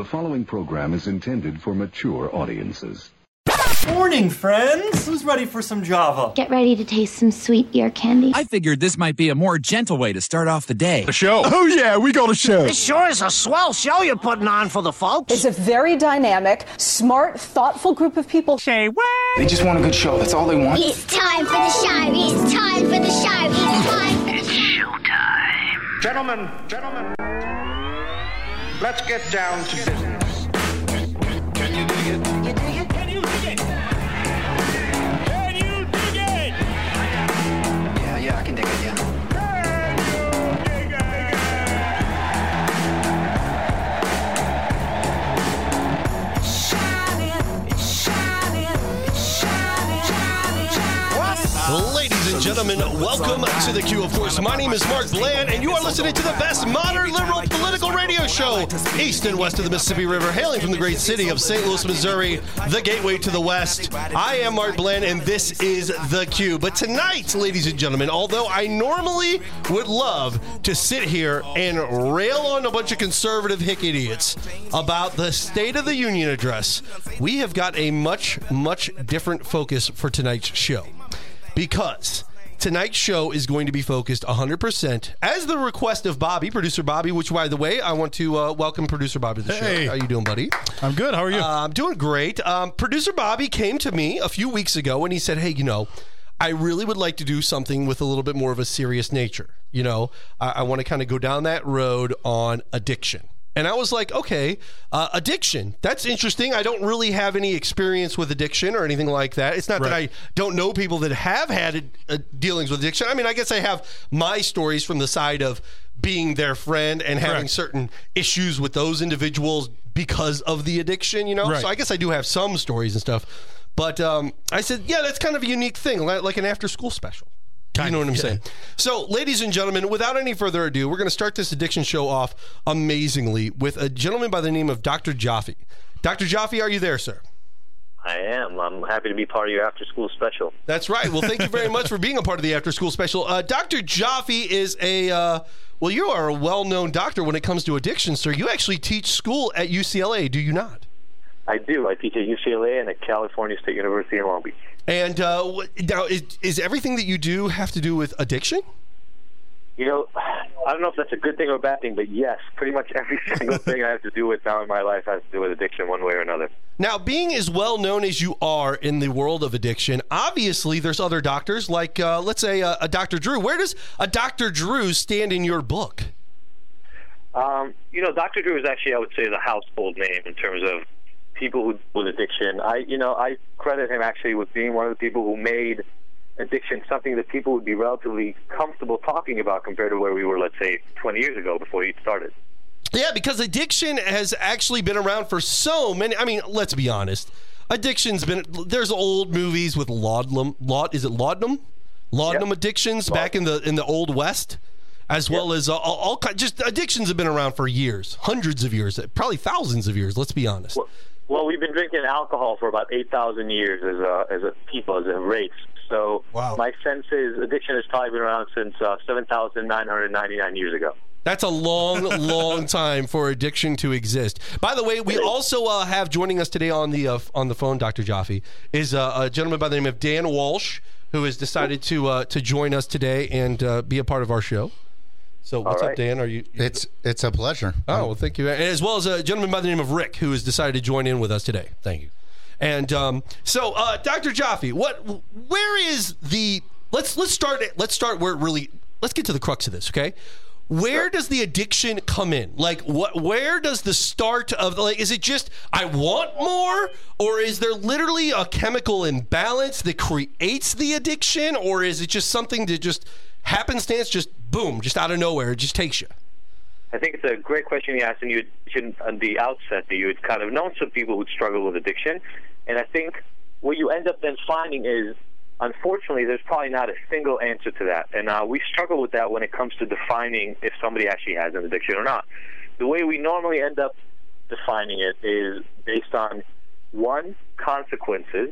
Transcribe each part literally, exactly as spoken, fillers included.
The following program is intended for mature audiences. Morning, friends! Who's ready for some Java? Get ready to taste some sweet ear candy. I figured this might be a more gentle way to start off the day. A show? Oh, yeah, we got a show. This sure is a swell show you're putting on for the folks. It's a very dynamic, smart, thoughtful group of people. Say what? They just want a good show. That's all they want. It's time for the show. It's time for the show. It's time for the It's showtime. Gentlemen, gentlemen, let's get down to business. Can you dig it? You dig it? Can you dig it? Can you dig it? Yeah, yeah, I can dig it, yeah. Can you dig it? It's shining, it's shining, it's shining, shining, shining. Ladies and gentlemen, welcome to the Q. Of course, my name is Mark Bland, and you are listening to the best modern liberal political radio show east and west of the Mississippi River, hailing from the great city of Saint Louis, Missouri, the gateway to the west. I am Mark Bland, and this is the Q. But tonight, ladies and gentlemen, although I normally would love to sit here and rail on a bunch of conservative hick idiots about the State of the Union address, we have got a much, much different focus for tonight's show. Because tonight's show is going to be focused one hundred percent, as the request of Bobby, producer Bobby, which, by the way, I want to uh, welcome producer Bobby to the Hey. show. How you doing, buddy? I'm good. How are you? Uh, I'm doing great. Um, producer Bobby came to me a few weeks ago, and he said, hey, you know, I really would like to do something with a little bit more of a serious nature. You know, I, I want to kind of go down that road on addiction. And I was like, okay, uh, addiction. That's interesting. I don't really have any experience with addiction or anything like that. It's not Right. that I don't know people that have had uh, dealings with addiction. I mean, I guess I have my stories from the side of being their friend and having Correct. certain issues with those individuals because of the addiction, you know? Right. So I guess I do have some stories and stuff. But um, I said, yeah, that's kind of a unique thing, like, like an after-school special. Kind you know of, what I'm yeah. saying? So, ladies and gentlemen, without any further ado, we're going to start this addiction show off amazingly with a gentleman by the name of Doctor Jaffe. Doctor Jaffe, are you there, sir? I am. I'm happy to be part of your after-school special. That's right. Well, thank you very much for being a part of the after-school special. Uh, Doctor Jaffe is a, uh, well, you are a well-known doctor when it comes to addiction, sir. You actually teach school at U C L A, do you not? I do. I teach at U C L A and at California State University in Long Beach. And uh, what- now, is, is everything that you do have to do with addiction? You know, I don't know if that's a good thing or a bad thing, but yes, pretty much every single thing I have to do with now in my life has to do with addiction one way or another. Now, being as well known as you are in the world of addiction, obviously there's other doctors, like, uh, let's say, uh, a Doctor Drew. Where does a Doctor Drew stand in your book? Um, you know, Doctor Drew is actually, I would say, the household name in terms of people who with addiction. I, you know, I credit him actually with being one of the people who made addiction something that people would be relatively comfortable talking about compared to where we were, let's say, twenty years ago before he started. Yeah, because addiction has actually been around for so many. I mean, let's be honest. Addiction's been, there's old movies with laudanum, laud, is it laudanum? Laudanum Yep. addictions Laudanum. back in the in the Old West, as Yep. well as uh, all, all kind, just addictions have been around for years, hundreds of years, probably thousands of years, let's be honest. Well, well we've been drinking alcohol for about eight thousand years as a, as a people, as a race. So Wow. my sense is addiction has probably been around since uh, seven thousand nine hundred ninety-nine years ago. That's a long, long time for addiction to exist. By the way, we also uh, have joining us today on the uh, on the phone, Doctor Jaffe, is uh, a gentleman by the name of Dan Walsh, who has decided to uh, to join us today and uh, be a part of our show. So what's All up, right. Dan? Are you? you It's it's a pleasure. oh, well, thank you. And as well as a gentleman by the name of Rick, who has decided to join in with us today. Thank you. And um, so, uh, Doctor Jaffe, what? Where is the? Let's let's start. Let's start where it really. Let's get to the crux of this, okay? Where does the addiction come in? Like, what? Where does the start of like? Is it just I want more, or is there literally a chemical imbalance that creates the addiction, or is it just something that just happenstance, just boom, just out of nowhere, it just takes you? I think it's a great question you asked, and you should, at the outset, that you had kind of known some people who'd struggle with addiction, and I think what you end up then finding is, unfortunately, there's probably not a single answer to that, and uh, we struggle with that when it comes to defining if somebody actually has an addiction or not. The way we normally end up defining it is based on, one, consequences,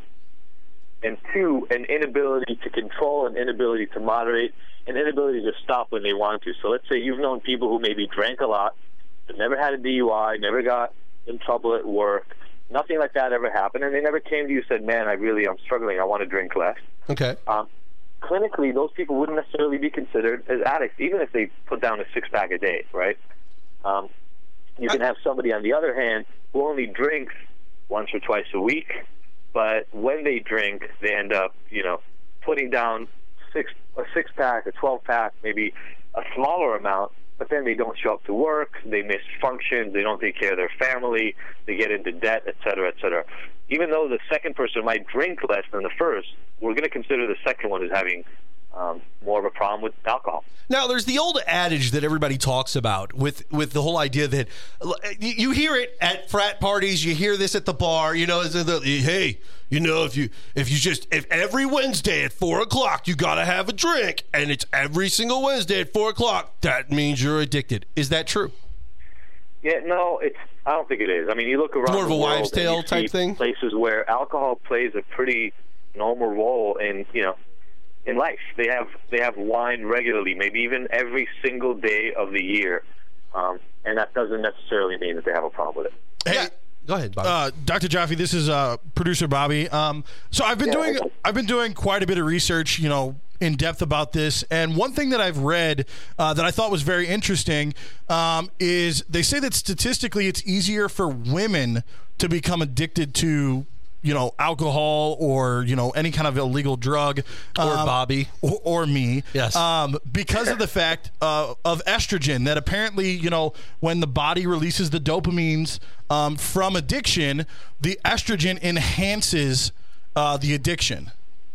and two, an inability to control, an inability to moderate, an inability to stop when they want to. So let's say you've known people who maybe drank a lot, but never had a D U I, never got in trouble at work. Nothing like that ever happened, and they never came to you and said, man, I really, I'm struggling, I want to drink less. Okay. Um, clinically, those people wouldn't necessarily be considered as addicts, even if they put down a six-pack a day, right? Um, you can have somebody, on the other hand, who only drinks once or twice a week, but when they drink, they end up, you know, putting down six a six-pack, a twelve-pack, maybe a smaller amount, but then they don't show up to work, they miss functions, they don't take care of their family, they get into debt, et cetera, et cetera. Even though the second person might drink less than the first, we're going to consider the second one as having um, more of a problem with alcohol. Now, there's the old adage that everybody talks about with, with the whole idea that you hear it at frat parties, you hear this at the bar, you know, the, hey, you know, if you if you just if every Wednesday at four o'clock you gotta have a drink, and it's every single Wednesday at four o'clock, that means you're addicted. Is that true? Yeah, no, it's. I don't think it is. I mean, you look around more of the a world wives' tale type see thing. Places where alcohol plays a pretty normal role in you know in life. They have they have wine regularly, maybe even every single day of the year, um, and that doesn't necessarily mean that they have a problem with it. Hey. Yeah. Go ahead, Bobby. Uh, Doctor Jaffe, this is uh, producer Bobby. Um, so I've been Yeah, doing okay. I've been doing quite a bit of research, you know, in depth about this. And one thing that I've read uh, that I thought was very interesting um, is they say that statistically it's easier for women to become addicted to, you know, alcohol or, you know, any kind of illegal drug. Or um, Bobby. Or, or me. Yes. Um, because of the fact uh, of estrogen, that apparently, you know, when the body releases the dopamines um, from addiction, the estrogen enhances uh, the addiction.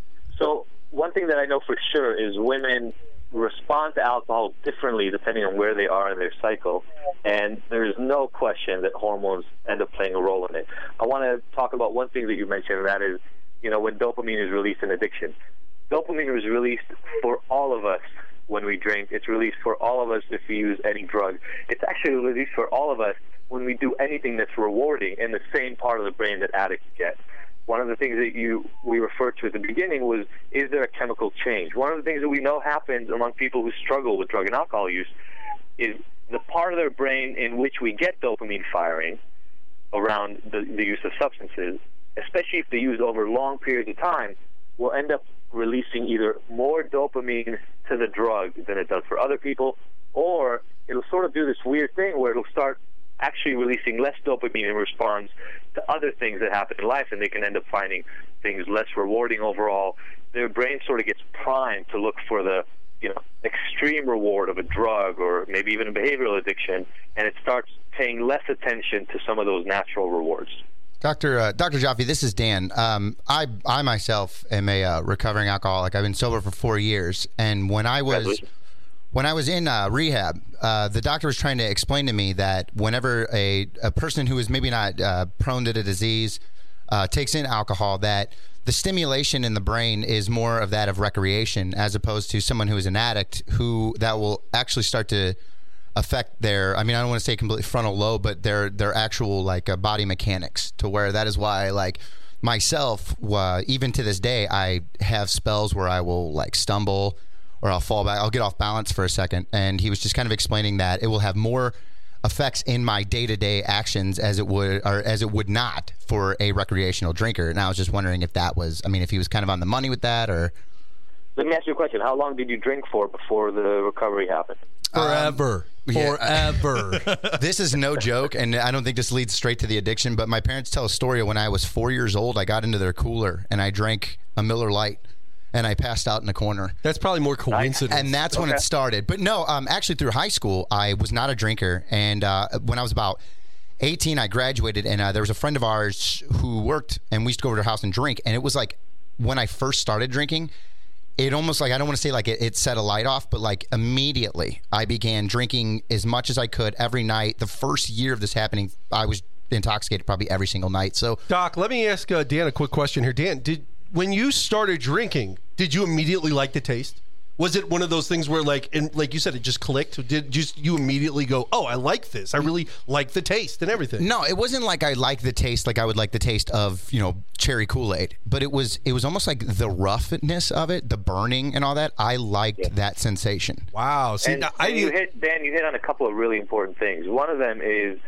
So one thing that I know for sure is women respond to alcohol differently depending on where they are in their cycle, and there's no question that hormones end up playing a role in it. I want to talk about one thing that you mentioned, and that is, you know, when dopamine is released in addiction. Dopamine is released for all of us when we drink. It's released for all of us if we use any drug. It's actually released for all of us when we do anything that's rewarding in the same part of the brain that addicts get. One of the things that you we referred to at the beginning was, is there a chemical change? One of the things that we know happens among people who struggle with drug and alcohol use is the part of their brain in which we get dopamine firing around the, the use of substances, especially if they use over long periods of time, will end up releasing either more dopamine to the drug than it does for other people, or it'll sort of do this weird thing where it'll start actually releasing less dopamine in response to other things that happen in life, and they can end up finding things less rewarding overall. Their brain sort of gets primed to look for the, you know, extreme reward of a drug or maybe even a behavioral addiction, and it starts paying less attention to some of those natural rewards. Doctor Uh, Doctor Jaffe, this is Dan. Um, I I myself am a uh, recovering alcoholic. I've been sober for four years, and when I was when I was in uh, rehab, uh, the doctor was trying to explain to me that whenever a a person who is maybe not uh, prone to the disease uh, takes in alcohol, that the stimulation in the brain is more of that of recreation, as opposed to someone who is an addict, who that will actually start to affect their, I mean, I don't want to say completely frontal lobe, but their their actual like uh, body mechanics, to where that is why, like myself, uh, even to this day, I have spells where I will like stumble or I'll fall back, I'll get off balance for a second. And he was just kind of explaining that it will have more effects in my day-to-day actions as it would, or as it would not for a recreational drinker. And I was just wondering if that was, I mean, if he was kind of on the money with that, or. Let me ask you a question. How long did you drink for before the recovery happened? Forever. Um, yeah. Forever. This is no joke, and I don't think this leads straight to the addiction, but my parents tell a story of when I was four years old. I got into their cooler, and I drank a Miller Lite, and I passed out in a corner. That's probably more coincidence. And that's Okay. when it started. But no, um, actually through high school, I was not a drinker, and uh, when I was about eighteen, I graduated, and uh, there was a friend of ours who worked, and we used to go over to her house and drink, and it was like when I first started drinking, it almost like, I don't want to say like it, it set a light off, but like immediately I began drinking as much as I could every night. The first year of this happening, I was intoxicated probably every single night. So, Doc, let me ask uh, Dan a quick question here. Dan, did when you started drinking, did you immediately like the taste? Was it one of those things where, like, and like you said, it just clicked? Did just you immediately go, "Oh, I like this. I really like the taste and everything"? No, it wasn't like I liked the taste like I would like the taste of, you know, cherry Kool-Aid. But it was it was almost like the roughness of it, the burning and all that. I liked yeah. that sensation. Wow. See, and, I and you hit Dan. You hit on a couple of really important things. One of them is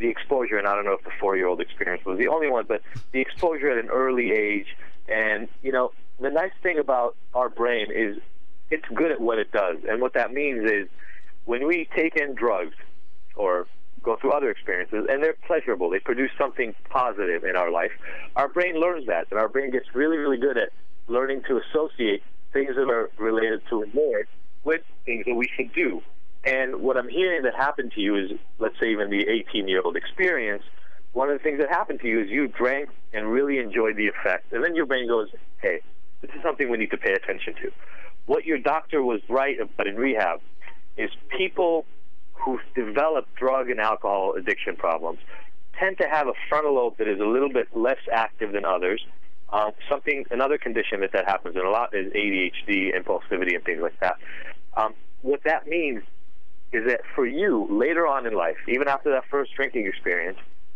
the exposure, and I don't know if the four-year-old experience was the only one, but the exposure at an early age. And, you know, the nice thing about our brain is it's good at what it does. And what that means is when we take in drugs or go through other experiences, and they're pleasurable, they produce something positive in our life, our brain learns that, and our brain gets really, really good at learning to associate things that are related to remorse with things that we should do. And what I'm hearing that happened to you is, let's say even the eighteen-year-old experience, one of the things that happened to you is you drank and really enjoyed the effect. And then your brain goes, hey, this is something we need to pay attention to. What your doctor was right about in rehab is people who develop drug and alcohol addiction problems tend to have a frontal lobe that is a little bit less active than others. Um, something, another condition that that happens in a lot is A D H D, impulsivity, and things like that. Um, what that means is that for you, later on in life, even after that first drinking experience,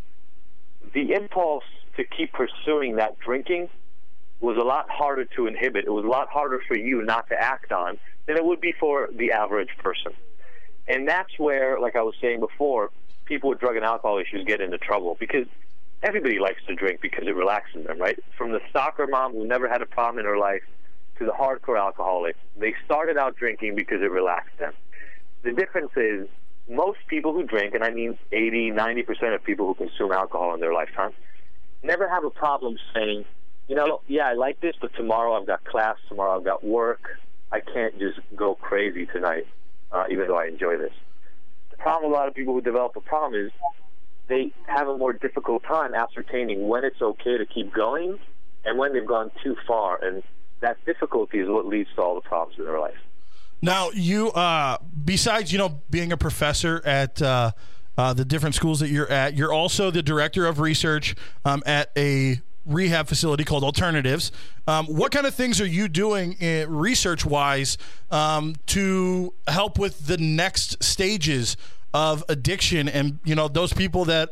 the impulse to keep pursuing that drinking was a lot harder to inhibit. It was a lot harder for you not to act on than it would be for the average person. And that's where, like I was saying before, people with drug and alcohol issues get into trouble, because everybody likes to drink because it relaxes them, right? From the soccer mom who never had a problem in her life to the hardcore alcoholic, they started out drinking because it relaxed them. The difference is most people who drink, and I mean eighty, ninety percent of people who consume alcohol in their lifetime, never have a problem saying, you know, yeah, I like this, but tomorrow I've got class, tomorrow I've got work. I can't just go crazy tonight, uh, even though I enjoy this. The problem with a lot of people who develop a problem is they have a more difficult time ascertaining when it's okay to keep going and when they've gone too far. And that difficulty is what leads to all the problems in their life. Now, you, uh, besides, you know, being a professor at uh, uh, the different schools that you're at, you're also the director of research um, at a rehab facility called Alternatives. Um, what kind of things are you doing uh, research-wise um, to help with the next stages of addiction and, you know, those people that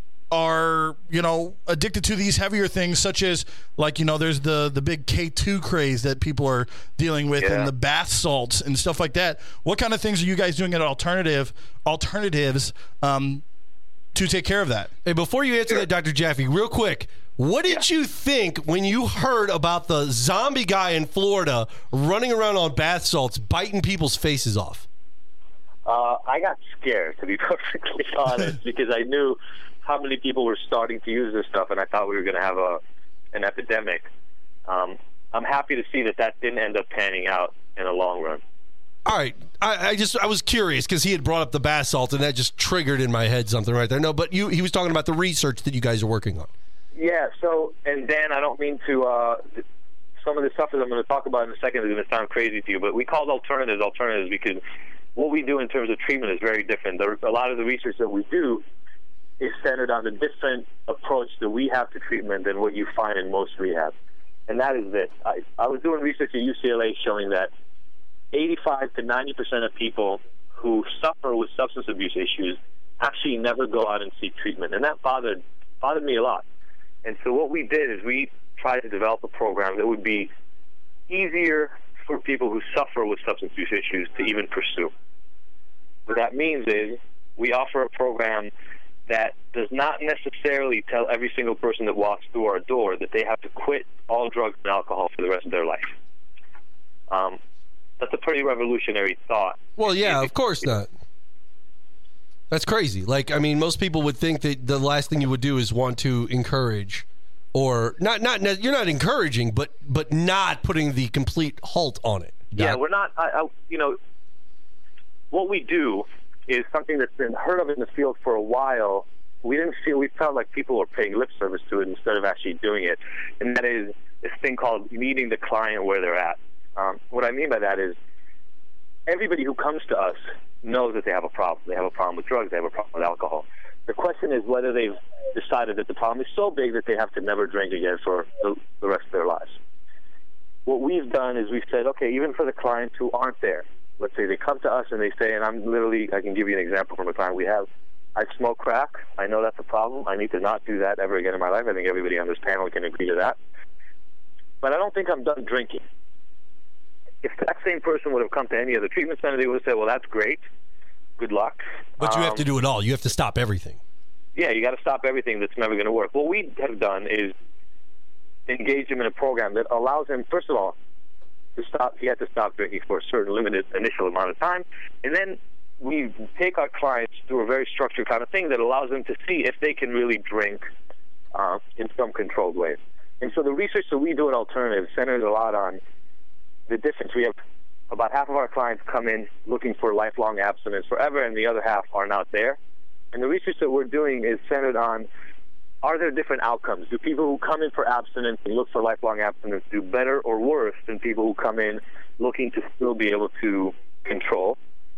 are, you know, addicted to these heavier things, such as, like, you know, there's the the big K two craze that people are dealing with, yeah, and the bath salts and stuff like that. What kind of things are you guys doing at Alternative Alternatives um, to take care of that? Hey, before you answer that, Doctor Jaffe, real quick, what did yeah. you think when you heard about the zombie guy in Florida running around on bath salts, biting people's faces off? Uh, I got scared, to be perfectly honest, because I knew how many people were starting to use this stuff, and I thought we were going to have a an epidemic. Um, I'm happy to see that that didn't end up panning out in the long run. All right, I, I just I was curious because he had brought up the bath salt, and that just triggered in my head something right there. No, but you he was talking about the research that you guys are working on. Yeah. So, and Dan, I don't mean to. Uh, some of the stuff that I'm going to talk about in a second is going to sound crazy to you, but we called alternatives alternatives because what we do in terms of treatment is very different. There, a lot of the research that we do is centered on a different approach that we have to treatment than what you find in most rehab. And that is this. I, I was doing research at U C L A showing that eighty-five to ninety percent of people who suffer with substance abuse issues actually never go out and seek treatment. And that bothered, bothered me a lot. And so what we did is we tried to develop a program that would be easier for people who suffer with substance abuse issues to even pursue. What that means is we offer a program that does not necessarily tell every single person that walks through our door that they have to quit all drugs and alcohol for the rest of their life. Um, that's a pretty revolutionary thought. Well, yeah, of course not. That's crazy. Like, I mean, most people would think that the last thing you would do is want to encourage, or not, not, you're not encouraging, but, but not putting the complete halt on it. Yeah, we're not, I, I, you know, what we do is something that's been heard of in the field for a while. We didn't feel, we felt like people were paying lip service to it instead of actually doing it. And that is this thing called meeting the client where they're at. Um, what I mean by that is everybody who comes to us knows that they have a problem. They have a problem with drugs. They have a problem with alcohol. The question is whether they've decided that the problem is so big that they have to never drink again for the, the rest of their lives. What we've done is we've said, okay, even for the clients who aren't there, let's say they come to us and they say, and I'm literally, I can give you an example from a client we have. I smoke crack. I know that's a problem. I need to not do that ever again in my life. I think everybody on this panel can agree to that. But I don't think I'm done drinking. If that same person would have come to any other treatment center, they would have said, well, that's great. Good luck. But you um, have to do it all. You have to stop everything. yeah, you got to stop everything that's never going to work. What we have done is engage him in a program that allows him, first of all, to stop. He had to stop drinking for a certain limited initial amount of time, and then we take our clients through a very structured kind of thing that allows them to see if they can really drink uh, in some controlled way. And so the research that we do at Alternatives centers a lot on the difference. We have about half of our clients come in looking for lifelong abstinence forever, and the other half are not there. And the research that we're doing is centered on, are there different outcomes? Do people who come in for abstinence and look for lifelong abstinence do better or worse than people who come in looking to still be able to control?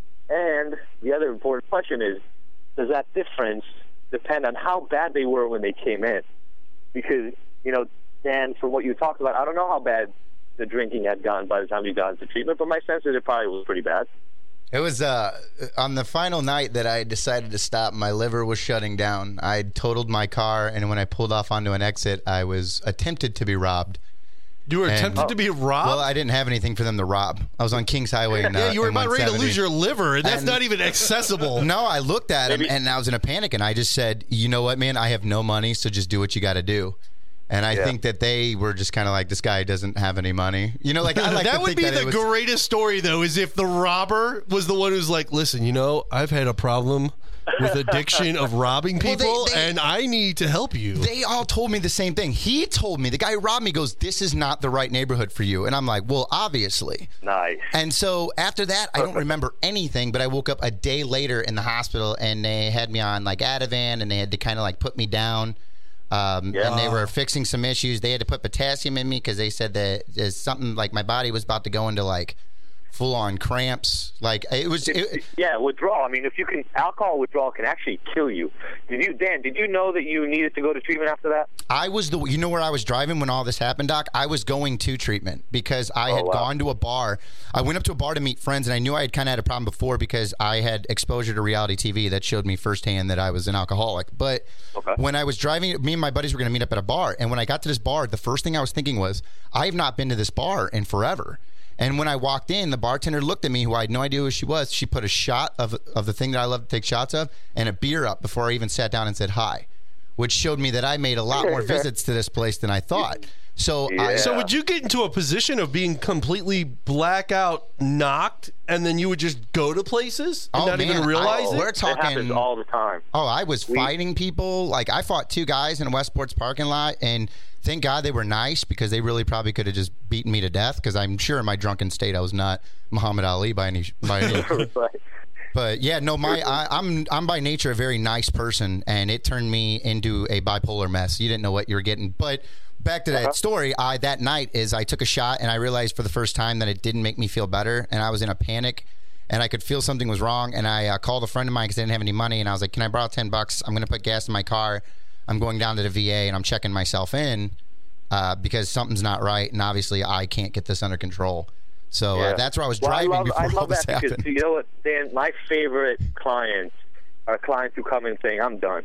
And the other important question is, does that difference depend on how bad they were when they came in? Because, you know, Dan, from what you talked about, I don't know how bad the drinking had gone by the time you got into treatment, but my sense is it probably was pretty bad. It was uh, on the final night that I decided to stop. My liver was shutting down. I totaled my car, and when I pulled off onto an exit, I was attempted to be robbed. You were and, attempted to be robbed? Well, I didn't have anything for them to rob. I was on Kings Highway. And, uh, yeah, you were in about ready to lose your liver, and that's and, not even accessible. No, I looked at him, Maybe. and I was in a panic, and I just said, you know what, man, I have no money, so just do what you got to do. And I yeah. think that they were just kind of like, this guy doesn't have any money. You know, like I like that to would think be that the it was, greatest story, though, is if the robber was the one who's like, listen, you know, I've had a problem with addiction of robbing people, well, they, they, and I need to help you. They all told me the same thing. He told me, the guy who robbed me goes, this is not the right neighborhood for you. And I'm like, well, obviously. Nice. And so after that, I don't remember anything, but I woke up a day later in the hospital, and they had me on like Ativan, and they had to kind of like put me down. Um, yeah. And they were fixing some issues. They had to put potassium in me because they said that there's something like my body was about to go into like full-on cramps. Like it was. It, yeah, withdrawal. I mean, if you can, alcohol withdrawal can actually kill you. Did you, Dan? Did you know that you needed to go to treatment after that? I was the. You know where I was driving when all this happened, Doc? I was going to treatment because I oh, had wow. gone to a bar. I went up to a bar to meet friends, and I knew I had kind of had a problem before because I had exposure to reality T V that showed me firsthand that I was an alcoholic. But okay. when I was driving, me and my buddies were going to meet up at a bar, and when I got to this bar, the first thing I was thinking was, I have not been to this bar in forever. And when I walked in, the bartender looked at me, who I had no idea who she was. She put a shot of of the thing that I love to take shots of and a beer up before I even sat down and said hi, which showed me that I made a lot more visits to this place than I thought. So, yeah. I, So would you get into a position of being completely blackout knocked, and then you would just go to places and oh, not man, even realize I, it? We're talking It happens all the time. Oh, I was we, fighting people. Like I fought two guys in a Westport's parking lot, and thank God they were nice because they really probably could have just beaten me to death. Because I'm sure in my drunken state I was not Muhammad Ali by any by any. right. But yeah, no, my I, I'm I'm by nature a very nice person, and it turned me into a bipolar mess. You didn't know what you were getting. But back to that uh-huh. story, I that night is I took a shot, and I realized for the first time that it didn't make me feel better, and I was in a panic, and I could feel something was wrong, and I uh, called a friend of mine because I didn't have any money, and I was like, "Can I borrow ten bucks? I'm going to put gas in my car. I'm going down to the V A, and I'm checking myself in uh, because something's not right, and obviously I can't get this under control." So yeah. uh, that's where I was well, driving I love, before I love all this that because, happened. you know what, Dan? My favorite clients are clients who come in saying, "I'm done."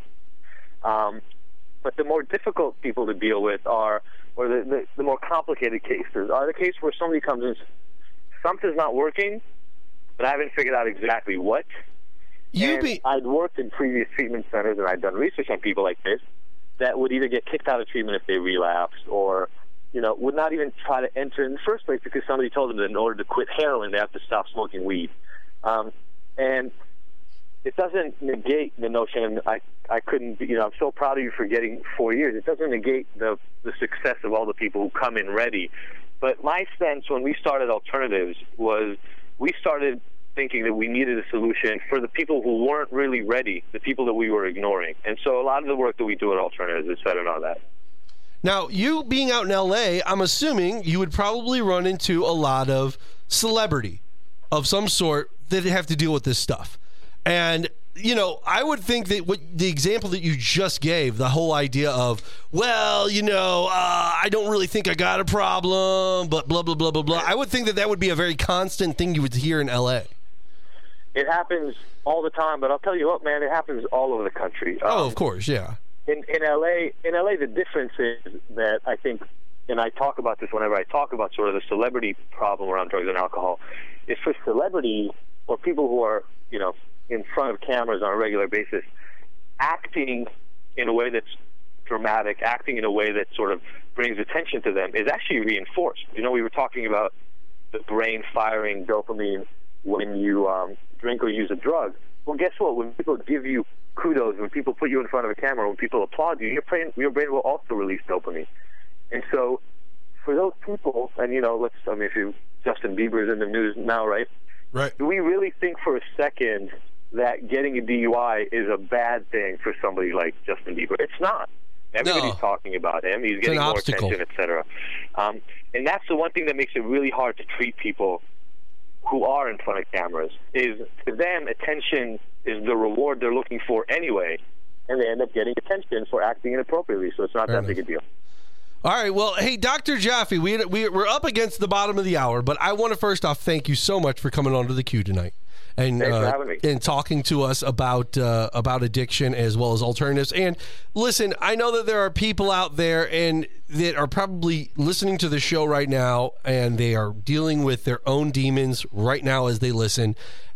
Um, but the more difficult people to deal with are, or the, the, the more complicated cases, are the case where somebody comes in, something's not working, but I haven't figured out exactly what. You and be- I'd worked in previous treatment centers, and I'd done research on people like this that would either get kicked out of treatment if they relapsed, or you know, would not even try to enter in the first place because somebody told them that in order to quit heroin, they have to stop smoking weed. Um, and it doesn't negate the notion, and I, I couldn't, you know, I'm so proud of you for getting four years. It doesn't negate the, the success of all the people who come in ready. But my sense when we started Alternatives was we started thinking that we needed a solution for the people who weren't really ready, the people that we were ignoring. And so a lot of the work that we do at Alternatives is centered on that. Now, you being out in L A, I'm assuming you would probably run into a lot of celebrity of some sort that have to deal with this stuff. And, you know, I would think that what the example that you just gave, the whole idea of, well, you know, uh, I don't really think I got a problem, but blah, blah, blah, blah, blah. I would think that that would be a very constant thing you would hear in L A. It happens all the time, but I'll tell you what, man, it happens all over the country. Um, oh, of course, yeah. In in L A, in L A, the difference is that I think, and I talk about this whenever I talk about sort of the celebrity problem around drugs and alcohol, is for celebrities or people who are, you know, in front of cameras on a regular basis, acting in a way that's dramatic, acting in a way that sort of brings attention to them, is actually reinforced. You know, we were talking about the brain firing dopamine when you um, drink or use a drug. Well, guess what? When people give you kudos, when people put you in front of a camera, when people applaud you, your brain, your brain will also release dopamine. And so for those people, and, you know, let's, I mean, if you, Justin Bieber's in the news now, right? Right. Do we really think for a second that getting a D U I is a bad thing for somebody like Justin Bieber? It's not. Everybody's no. talking about him. He's getting more obstacle. attention, et cetera. Um, and that's the one thing that makes it really hard to treat people who are in front of cameras, is to them, attention is the reward they're looking for anyway, and they end up getting attention for acting inappropriately, so it's not Fair that enough. big a deal. All right, well, hey, Doctor Jaffe, we, we, we're up against the bottom of the hour, but I want to first off thank you so much for coming on to the Q tonight. And, Thanks uh, for having me. and talking to us about uh, about addiction as well as alternatives. And listen, I know that there are people out there and that are probably listening to the show right now, and they are dealing with their own demons right now as they listen.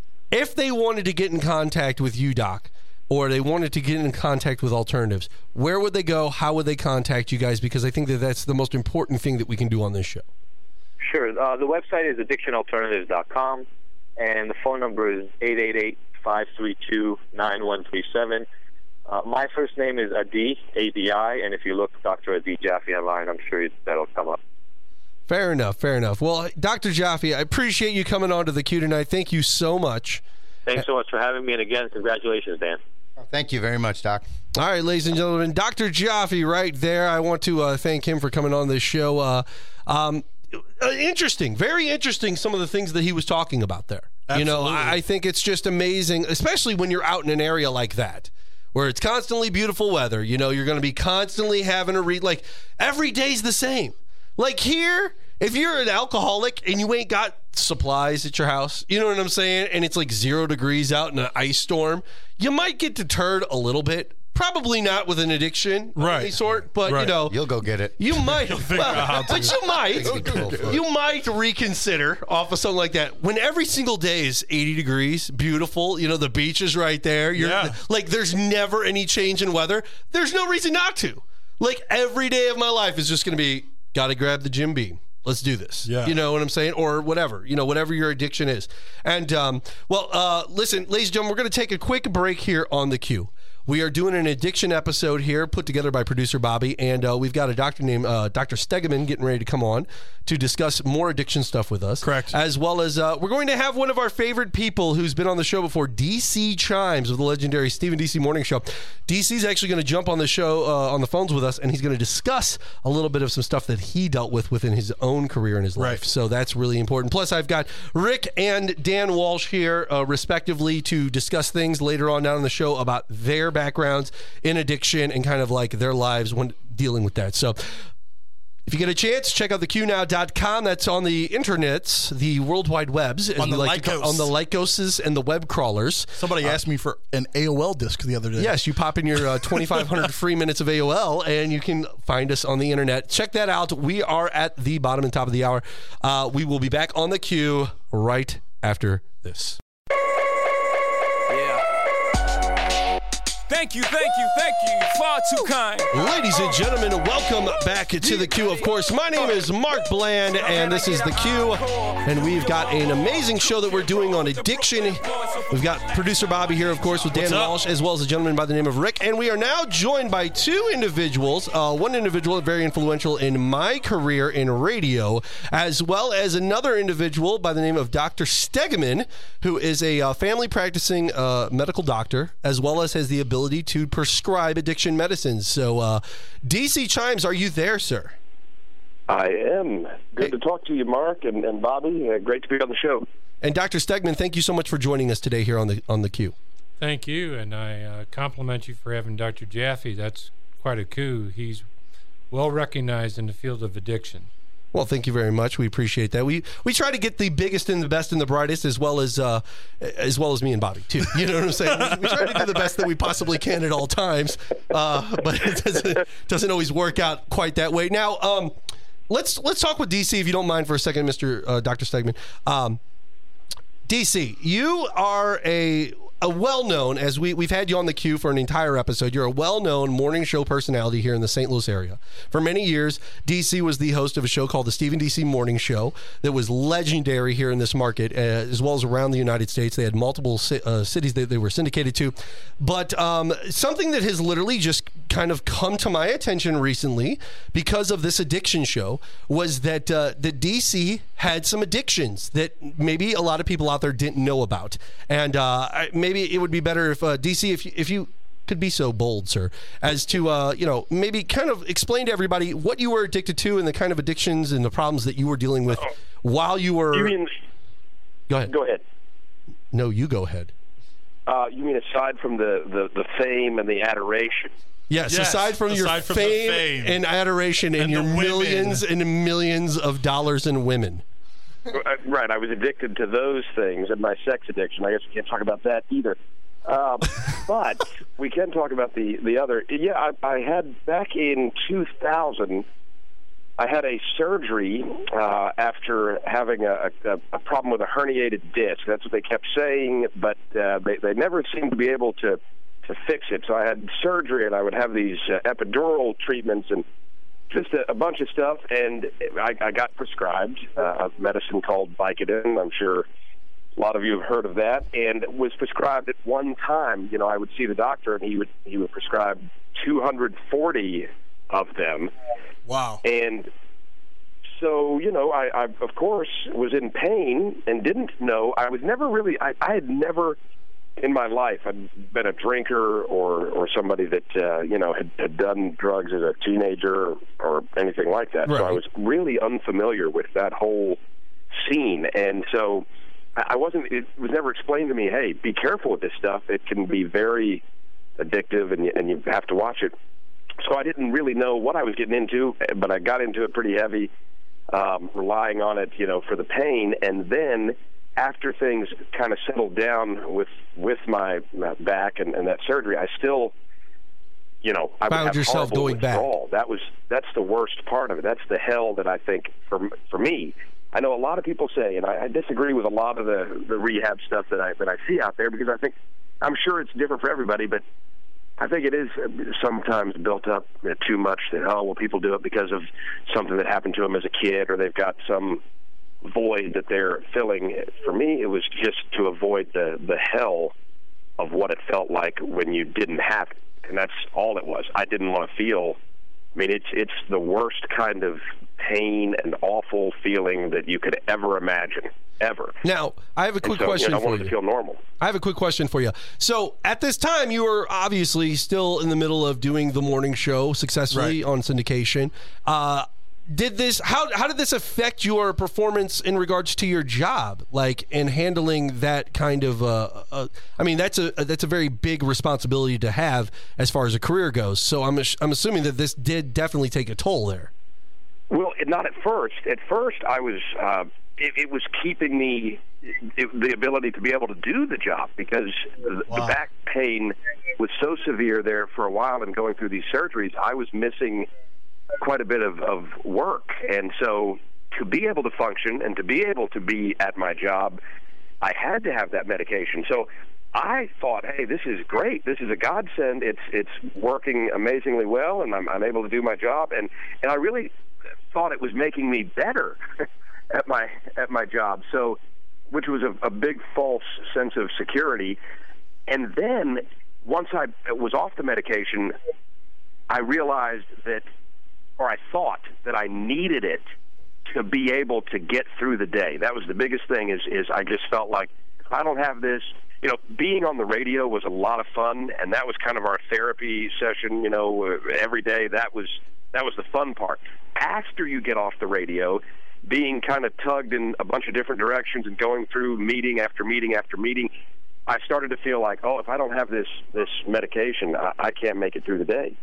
If they wanted to get in contact with you, Doc, or they wanted to get in contact with alternatives, where would they go? How would they contact you guys? Because I think that that's the most important thing that we can do on this show. Sure. Uh, the website is addiction alternatives dot com. And the phone number is eight eight eight, five three two, nine one three seven. Uh, my first name is Adi, A D I, and if you look Doctor Adi Jaffe online, I'm sure that'll come up. Fair enough, fair enough. Well, Doctor Jaffe, I appreciate you coming on to the Q tonight. Thank you so much. Thanks so much for having me, and again, congratulations, Dan. Thank you very much, Doc. All right, ladies and gentlemen, Doctor Jaffe right there. I want to uh, thank him for coming on this show. Uh, um, Uh, interesting, very interesting, some of the things that he was talking about there. Absolutely. You know, I, I think it's just amazing, especially when you're out in an area like that, where it's constantly beautiful weather. You know, you're going to be constantly having to read, like, every day's the same. Like here, if you're an alcoholic and you ain't got supplies at your house, you know what I'm saying, and it's like zero degrees out in an ice storm, you might get deterred a little bit. Probably not with an addiction of right. any sort, but right. you know, you'll go get it. You might, well, but you might, you might reconsider off of something like that. When every single day is eighty degrees, beautiful, you know, the beach is right there. You're yeah. like, there's never any change in weather. There's no reason not to. Like every day of my life is just going to be, got to grab the Jim Beam. Let's do this. Yeah. You know what I'm saying? Or whatever, you know, whatever your addiction is. And, um, well, uh, listen, ladies and gentlemen, we're going to take a quick break here on the Q. We are doing an addiction episode here put together by producer Bobby, and uh, we've got a doctor named uh, Doctor Stegeman getting ready to come on to discuss more addiction stuff with us. Correct. As well as uh, we're going to have one of our favorite people who's been on the show before, D C Chimes of the legendary Stephen D C Morning Show. D C's actually going to jump on the show uh, on the phones with us, and he's going to discuss a little bit of some stuff that he dealt with within his own career in his life. Right. So that's really important. Plus, I've got Rick and Dan Walsh here, uh, respectively, to discuss things later on down in the show about their backgrounds in addiction and kind of like their lives when dealing with that. So if you get a chance, check out the Q now dot com. That's on the internets, the World Wide Webs. As on the like Lycos. On the Lycoses and the web crawlers. Somebody uh, asked me for an A O L disc the other day. Yes, you pop in your uh, twenty-five hundred free minutes of A O L, and you can find us on the internet. Check that out. We are at the bottom and top of the hour. Uh, we will be back on the Q right after this. Thank you, thank you, thank you. You're far too kind. Ladies and gentlemen, welcome back to the Q. Of course, my name is Mark Bland, and this is the Q. And we've got an amazing show that we're doing on addiction. We've got producer Bobby here, of course, with Dan Walsh, as well as a gentleman by the name of Rick. And we are now joined by two individuals. Uh, one individual very influential in my career in radio, as well as another individual by the name of Doctor Stegeman, who is a uh, family practicing uh, medical doctor, as well as has the ability to prescribe addiction medicines. So, uh, D C Chimes, are you there, sir? I am. Good hey. to talk to you, Mark and, and Bobby. Uh, great to be on the show. And Doctor Stegeman, thank you so much for joining us today here on the on the Q. Thank you, and I uh, compliment you for having Doctor Jaffe. That's quite a coup. He's well recognized in the field of addiction. Well, thank you very much. We appreciate that. We we try to get the biggest and the best and the brightest, as well as uh, as well as me and Bobby too. You know what I'm saying? We, we try to do the best that we possibly can at all times, uh, but it doesn't doesn't always work out quite that way. Now, um, let's let's talk with D C if you don't mind for a second, Mister Uh, Doctor Stegeman. Um, D C, you are a a well-known, as we, we've had you on the queue for an entire episode, you're a well-known morning show personality here in the Saint Louis area. For many years, D C was the host of a show called the Stephen D C Morning Show that was legendary here in this market, uh, as well as around the United States. They had multiple uh, cities that they were syndicated to. But um, something that has literally just kind of come to my attention recently because of this addiction show was that, uh, that D C had some addictions that maybe a lot of people out there didn't know about. And uh, maybe Maybe it would be better if uh, D C, if you, if you could be so bold, sir, as to uh, you know, maybe kind of explain to everybody what you were addicted to and the kind of addictions and the problems that you were dealing with while you were. You mean? Go ahead. Go ahead. No, you go ahead. Uh, you mean aside from the, the, the fame and the adoration? Yes, yes aside from aside your from fame, fame and adoration and, and your millions and millions of dollars in women. Right, I was addicted to those things and my sex addiction. I guess we can't talk about that either. Uh, but we can talk about the, the other. Yeah, I, I had back in two thousand, I had a surgery uh, after having a, a, a problem with a herniated disc. That's what they kept saying, but uh, they, they never seemed to be able to, to fix it. So I had surgery, and I would have these uh, epidural treatments and just a, a bunch of stuff, and I, I got prescribed uh, a medicine called Vicodin. I'm sure a lot of you have heard of that, and was prescribed at one time. You know, I would see the doctor, and he would he would prescribe two hundred forty of them. Wow. And so, you know, I, I of course was in pain and didn't know. I was never really. I, I had never in my life I'd been a drinker or or somebody that uh, you know had, had done drugs as a teenager or, or anything like that. Right. So I was really unfamiliar with that whole scene, and so I wasn't. It was never explained to me. Hey, be careful with this stuff. It can be very addictive, and you, and you have to watch it. So I didn't really know what I was getting into, but I got into it pretty heavy, um, relying on it, you know, for the pain. And then after things kind of settled down with with my, my back and, and that surgery, I still, you know, I found would have yourself going withdrawal. back. That was that's the worst part of it. That's the hell that I think for for me. I know a lot of people say, and I, I disagree with a lot of the, the rehab stuff that I that I see out there, because I think I'm sure it's different for everybody, but I think it is sometimes built up too much that, oh, well, people do it because of something that happened to them as a kid, or they've got some void that they're filling. For me, it was just to avoid the, the hell of what it felt like when you didn't have it, and that's all it was. I didn't want to feel. I mean, it's it's the worst kind of pain and awful feeling that you could ever imagine, ever. Now, I have a quick so, question you know, I for wanted you. to feel normal. I have a quick question for you. So, at this time, you were obviously still in the middle of doing the morning show successfully Right. on syndication. Uh, did this? How how did this affect your performance in regards to your job, like in handling that kind of? Uh, uh, I mean, that's a that's a very big responsibility to have as far as a career goes. So I'm I'm assuming that this did definitely take a toll there. Well, not at first. At first, I was. Uh, it, it was keeping me it, the ability to be able to do the job, because the, Wow. the back pain was so severe there for a while, and going through these surgeries, I was missing quite a bit of, of work. And so to be able to function and to be able to be at my job, I had to have that medication. So I thought, hey, this is great. This is a godsend. It's it's working amazingly well, and I'm, I'm able to do my job. And, and I really thought it was making me better at my at my job. So, which was a, a big false sense of security. And then once I was off the medication, I realized that, or I thought that I needed it to be able to get through the day. That was the biggest thing. Is is I just felt like if I don't have this, you know, being on the radio was a lot of fun, and that was kind of our therapy session. You know, every day. That was that was the fun part. After you get off the radio, being kind of tugged in a bunch of different directions and going through meeting after meeting after meeting, I started to feel like, oh, if I don't have this this medication, I, I can't make it through the day.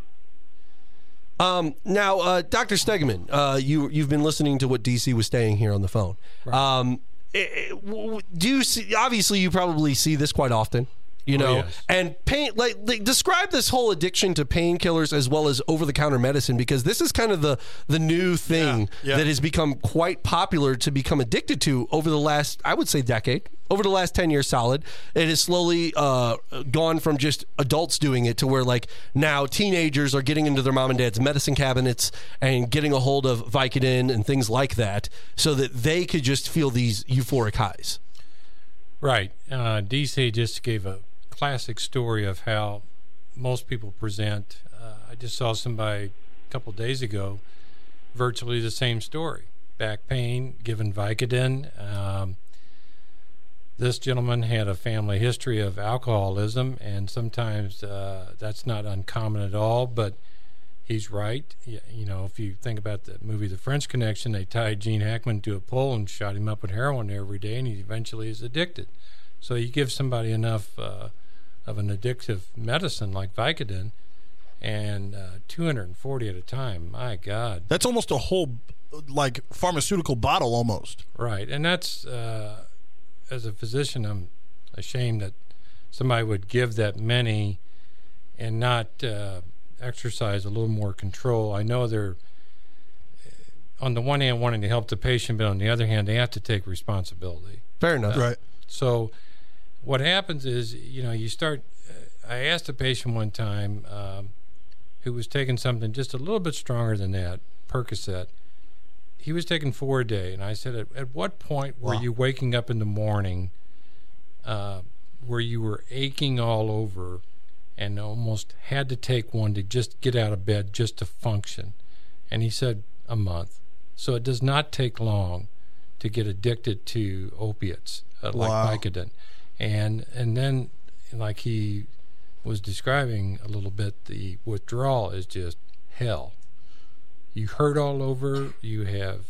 Um, now, uh, Doctor Stegeman, uh, you you've been listening to what D C was saying here on the phone. Right. Um, it, it, do you see? Obviously, you probably see this quite often You know, Oh, yes. and pain. Like, like describe this whole addiction to painkillers as well as over-the-counter medicine, because this is kind of the the new thing Yeah, yeah. that has become quite popular to become addicted to over the last, I would say, decade. Over the last ten years solid, it has slowly uh, gone from just adults doing it to where, like, now teenagers are getting into their mom and dad's medicine cabinets and getting a hold of Vicodin and things like that so that they could just feel these euphoric highs. Right. Uh, D C just gave a classic story of how most people present. Uh, I just saw somebody a couple days ago, virtually the same story. Back pain, given Vicodin. Um, this gentleman had a family history of alcoholism, and sometimes uh, that's not uncommon at all, but he's right. You, you know, if you think about the movie The French Connection, they tied Gene Hackman to a pole and shot him up with heroin every day, and he eventually is addicted. So you give somebody enough uh, of an addictive medicine like Vicodin, and uh, two hundred forty at a time, my God. That's almost a whole, like, pharmaceutical bottle almost. Right, and that's, uh, as a physician, I'm ashamed that somebody would give that many and not uh, exercise a little more control. I know they're, on the one hand, wanting to help the patient, but on the other hand, they have to take responsibility. Fair enough. Uh, Right. So what happens is, you know, you start, uh, I asked a patient one time um, who was taking something just a little bit stronger than that, Percocet. He was taking four a day, and I said, at, at what point were Wow. you waking up in the morning uh, where you were aching all over and almost had to take one to just get out of bed just to function? And he said, a month. So it does not take long to get addicted to opiates uh, like Wow. Vicodin. And, and then, like he was describing a little bit, the withdrawal is just hell. You hurt all over, you have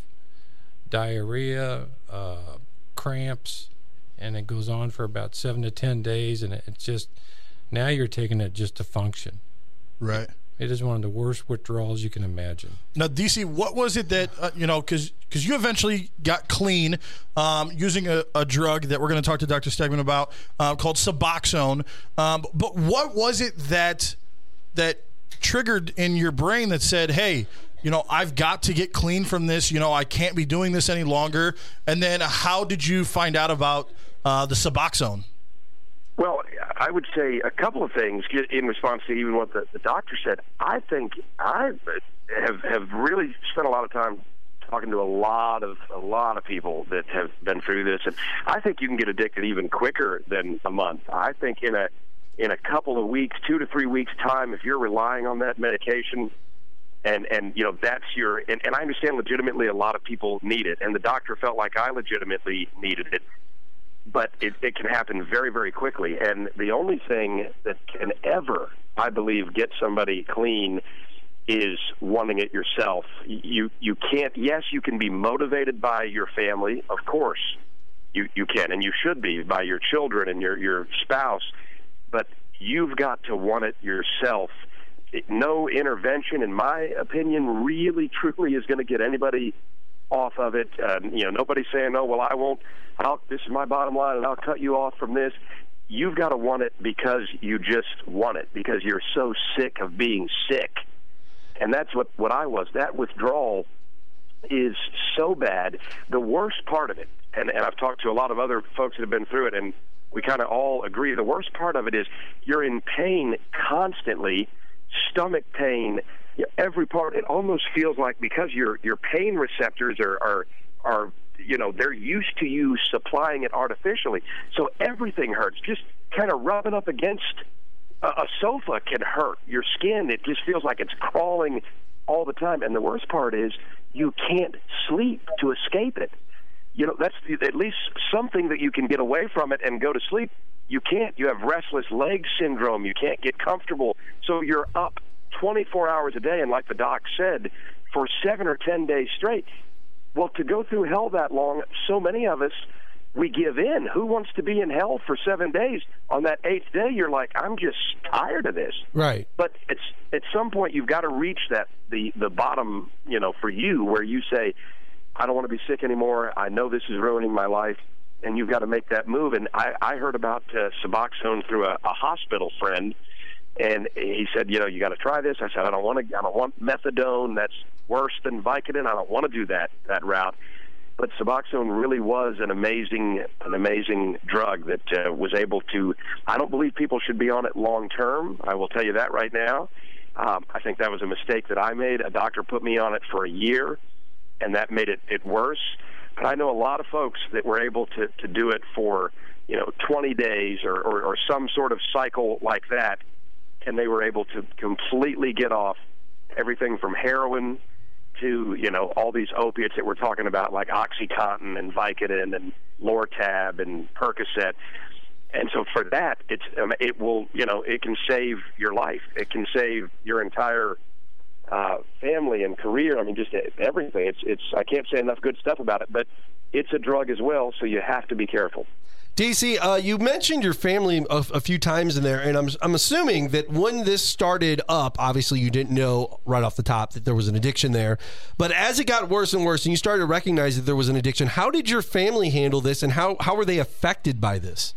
diarrhea, uh, cramps, and it goes on for about seven to ten days, and it's just, now you're taking it just to function. Right. It is one of the worst withdrawals you can imagine. Now, D C, what was it that, uh, you know, because because you eventually got clean um, using a, a drug that we're going to talk to Doctor Stegman about uh, called Suboxone. Um, but what was it that that triggered in your brain that said, hey, you know, I've got to get clean from this. You know, I can't be doing this any longer. And then how did you find out about uh, the Suboxone? Well, I would say a couple of things in response to even what the, the doctor said. I think I have have really spent a lot of time talking to a lot of a lot of people that have been through this, and I think you can get addicted even quicker than a month. I think in a in a couple of weeks, two to three weeks time, if you're relying on that medication, and and you know that's your and, and I understand legitimately a lot of people need it, and the doctor felt like I legitimately needed it. But it, it can happen very, very quickly. And the only thing that can ever, I believe, get somebody clean is wanting it yourself. You you can't, yes, you can be motivated by your family, of course. You you can, and you should be, by your children and your, your spouse. But you've got to want it yourself. It, no intervention, in my opinion, really, truly is going to get anybody off of it. Uh, you know, nobody's saying, "No, well, I won't. I'll, this is my bottom line, and I'll cut you off from this." You've got to want it because you just want it, because you're so sick of being sick. And that's what, what I was. That withdrawal is so bad. The worst part of it, and, and I've talked to a lot of other folks that have been through it, and we kind of all agree, the worst part of it is you're in pain constantly, stomach pain, every part. It almost feels like, because your your pain receptors are, are are you know, they're used to you supplying it artificially, so everything hurts. Just kind of rubbing up against a, a sofa can hurt your skin. It just feels like it's crawling all the time. And the worst part is you can't sleep to escape it. You know, that's at least something that you can get away from it and go to sleep. You can't. You have restless leg syndrome. You can't get comfortable, so you're up twenty-four hours a day, and like the doc said, for seven or ten days straight. Well, to go through hell that long, so many of us, we give in. Who wants to be in hell for seven days? On that eighth day, you're like, I'm just tired of this. Right. But it's at some point you've got to reach that the the bottom, you know, for you, where you say, I don't want to be sick anymore. I know this is ruining my life. and you've got to make that move. And I, I heard about uh, Suboxone through a, a hospital friend, and he said, you know, you got to try this. I said, I don't want to. I don't want methadone. That's worse than Vicodin. I don't want to do that that route. But Suboxone really was an amazing, an amazing drug that uh, was able to. I don't believe people should be on it long term. I will tell you that right now. Um, I think that was a mistake that I made. A doctor put me on it for a year, and that made it, it worse. But I know a lot of folks that were able to, to do it for, you know, twenty days or, or, or some sort of cycle like that, and they were able to completely get off everything from heroin to, you know, all these opiates that we're talking about, like OxyContin and Vicodin and Lortab and Percocet. And so for that, it's um, it will, you know, it can save your life. It can save your entire uh, family and career. I mean, just everything. It's it's. I can't say enough good stuff about it, but it's a drug as well, so you have to be careful. D C, uh, you mentioned your family a, a few times in there, and I'm I'm assuming that when this started up, obviously you didn't know right off the top that there was an addiction there. But as it got worse and worse, and you started to recognize that there was an addiction, how did your family handle this, and how how were they affected by this?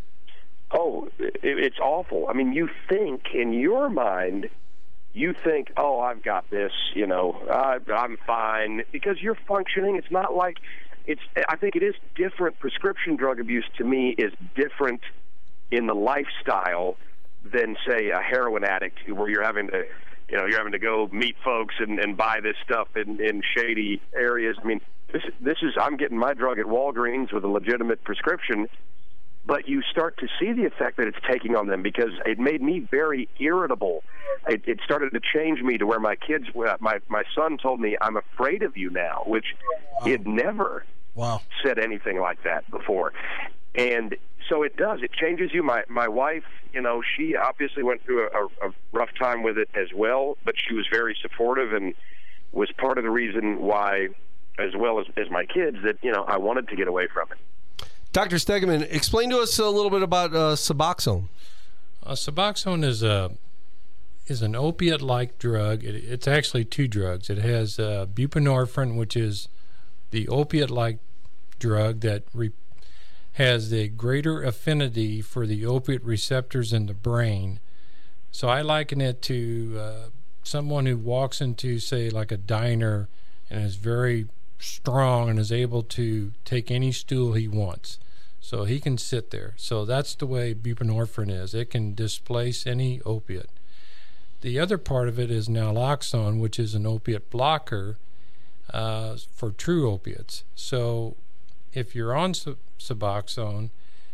Oh, it, it's awful. I mean, you think in your mind, you think, oh, I've got this, you know, I, I'm fine, because you're functioning. It's not like. It's. I think it is different. Prescription drug abuse, to me, is different in the lifestyle than, say, a heroin addict, where you're having to, you know, you're having to go meet folks and, and buy this stuff in, in shady areas. I mean, this this is. I'm getting my drug at Walgreens with a legitimate prescription, but you start to see the effect that it's taking on them, because it made me very irritable. It, it started to change me to where my kids, my my son told me, "I'm afraid of you now," which wow. he had never. Wow. said anything like that before. And so it does. It changes you. My my wife, you know, she obviously went through a, a rough time with it as well, but she was very supportive and was part of the reason why, as well as, as my kids, that, you know, I wanted to get away from it. Doctor Stegeman, explain to us a little bit about uh, Suboxone. Uh, Suboxone is a is an opiate-like drug. It, it's actually two drugs. It has uh, buprenorphine, which is the opiate-like drug that re- has the greater affinity for the opiate receptors in the brain. So I liken it to uh, someone who walks into, say, like a diner and is very strong and is able to take any stool he wants. So he can sit there. So that's the way buprenorphine is. It can displace any opiate. The other part of it is naloxone, which is an opiate blocker uh, for true opiates. So if you're on Suboxone,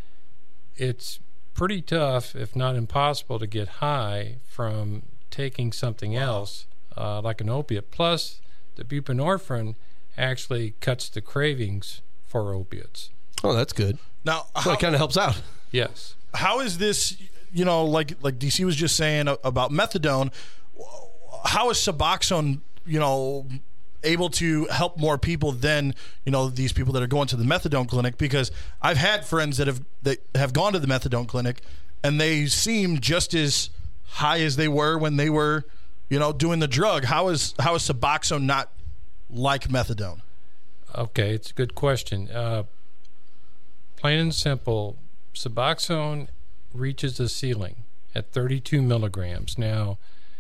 it's pretty tough, if not impossible, to get high from taking something else uh, like an opiate. Plus, the buprenorphine actually cuts the cravings for opiates. Oh, that's good. Now, so how, it kind of helps out. Yes. How is this, you know, like like D C was just saying about methadone, how is Suboxone, you know, able to help more people than, you know, these people that are going to the methadone clinic? Because I've had friends that have that have gone to the methadone clinic, and they seem just as high as they were when they were, you know, doing the drug. How is how is Suboxone not like methadone? Okay, it's a good question. Uh, plain and simple, Suboxone reaches a ceiling at thirty-two milligrams. Now,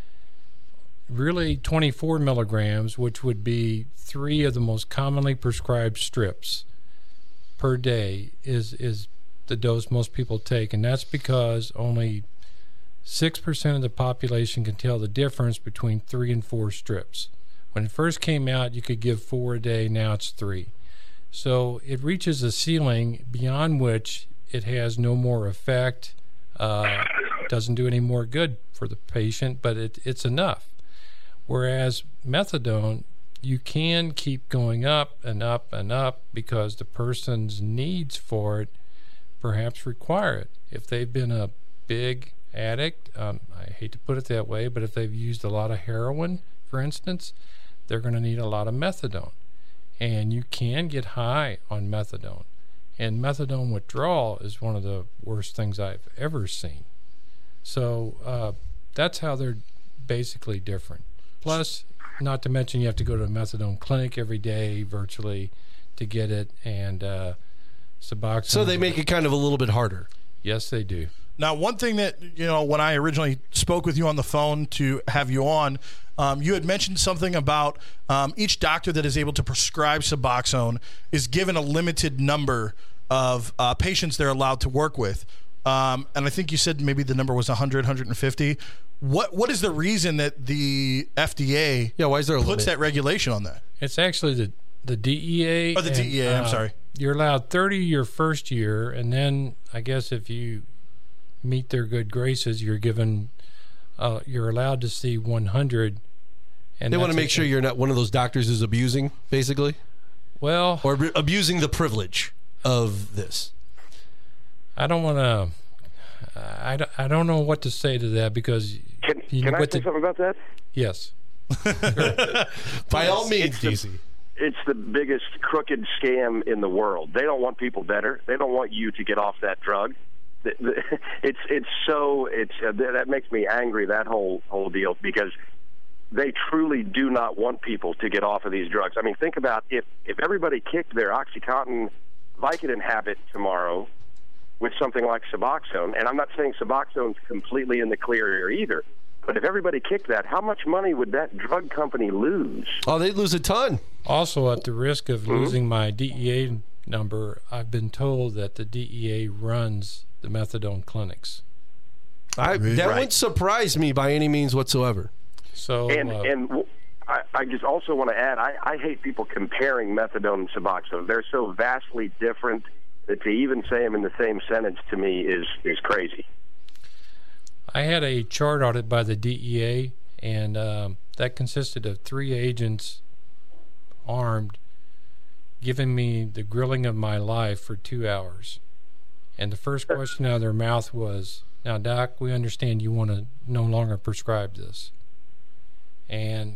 really twenty-four milligrams, which would be three of the most commonly prescribed strips per day, is is the dose most people take, and that's because only six percent of the population can tell the difference between three and four strips. When it first came out, you could give four a day. Now it's three. So it reaches a ceiling beyond which it has no more effect. Uh, doesn't do any more good for the patient, but it, it's enough. Whereas methadone, you can keep going up and up and up because the person's needs for it perhaps require it. If they've been a big addict, um, I hate to put it that way, but if they've used a lot of heroin, for instance, they're going to need a lot of methadone. And you can get high on methadone. And methadone withdrawal is one of the worst things I've ever seen. So uh, that's how they're basically different. Plus, not to mention you have to go to a methadone clinic every day virtually to get it. And uh, Suboxone. So they make it kind of a little bit harder. Yes, they do. Now, one thing that, you know, when I originally spoke with you on the phone to have you on, um, you had mentioned something about um, each doctor that is able to prescribe Suboxone is given a limited number of uh, patients they're allowed to work with. Um, and I think you said maybe the number was one hundred, one hundred fifty. What What is the reason that the F D A yeah, why is there a puts limit? that regulation on that? It's actually the, the D E A. Oh, the and, D E A, I'm uh, sorry. You're allowed thirty your first year, and then I guess if you meet their good graces, you're given, uh, you're allowed to see one hundred. And they want to make sure you're not one of those doctors who's abusing, basically? Well... Or ab- abusing the privilege of this. I don't want to... I, don't- I don't know what to say to that because... Can, you, can I say the, something about that? Yes. By all means, D C. It's the biggest crooked scam in the world. They don't want people better. They don't want you to get off that drug. It's it's so it's uh, that makes me angry, that whole whole deal, because they truly do not want people to get off of these drugs. I mean, think about if if everybody kicked their OxyContin Vicodin habit tomorrow with something like Suboxone, and I'm not saying Suboxone's completely in the clear here either, but if everybody kicked that, how much money would that drug company lose? Oh, they'd lose a ton. Also, at the risk of mm-hmm. losing my D E A number, I've been told that the D E A runs the methadone clinics. I, that Right. wouldn't surprise me by any means whatsoever. So, And uh, and w- I, I just also want to add, I, I hate people comparing methadone and Suboxone. They're so vastly different that to even say them in the same sentence to me is is crazy. I had a chart audit by the D E A, and um, that consisted of three agents armed giving me the grilling of my life for two hours. And the first question out of their mouth was, "Now, Doc, we understand you want to no longer prescribe this." And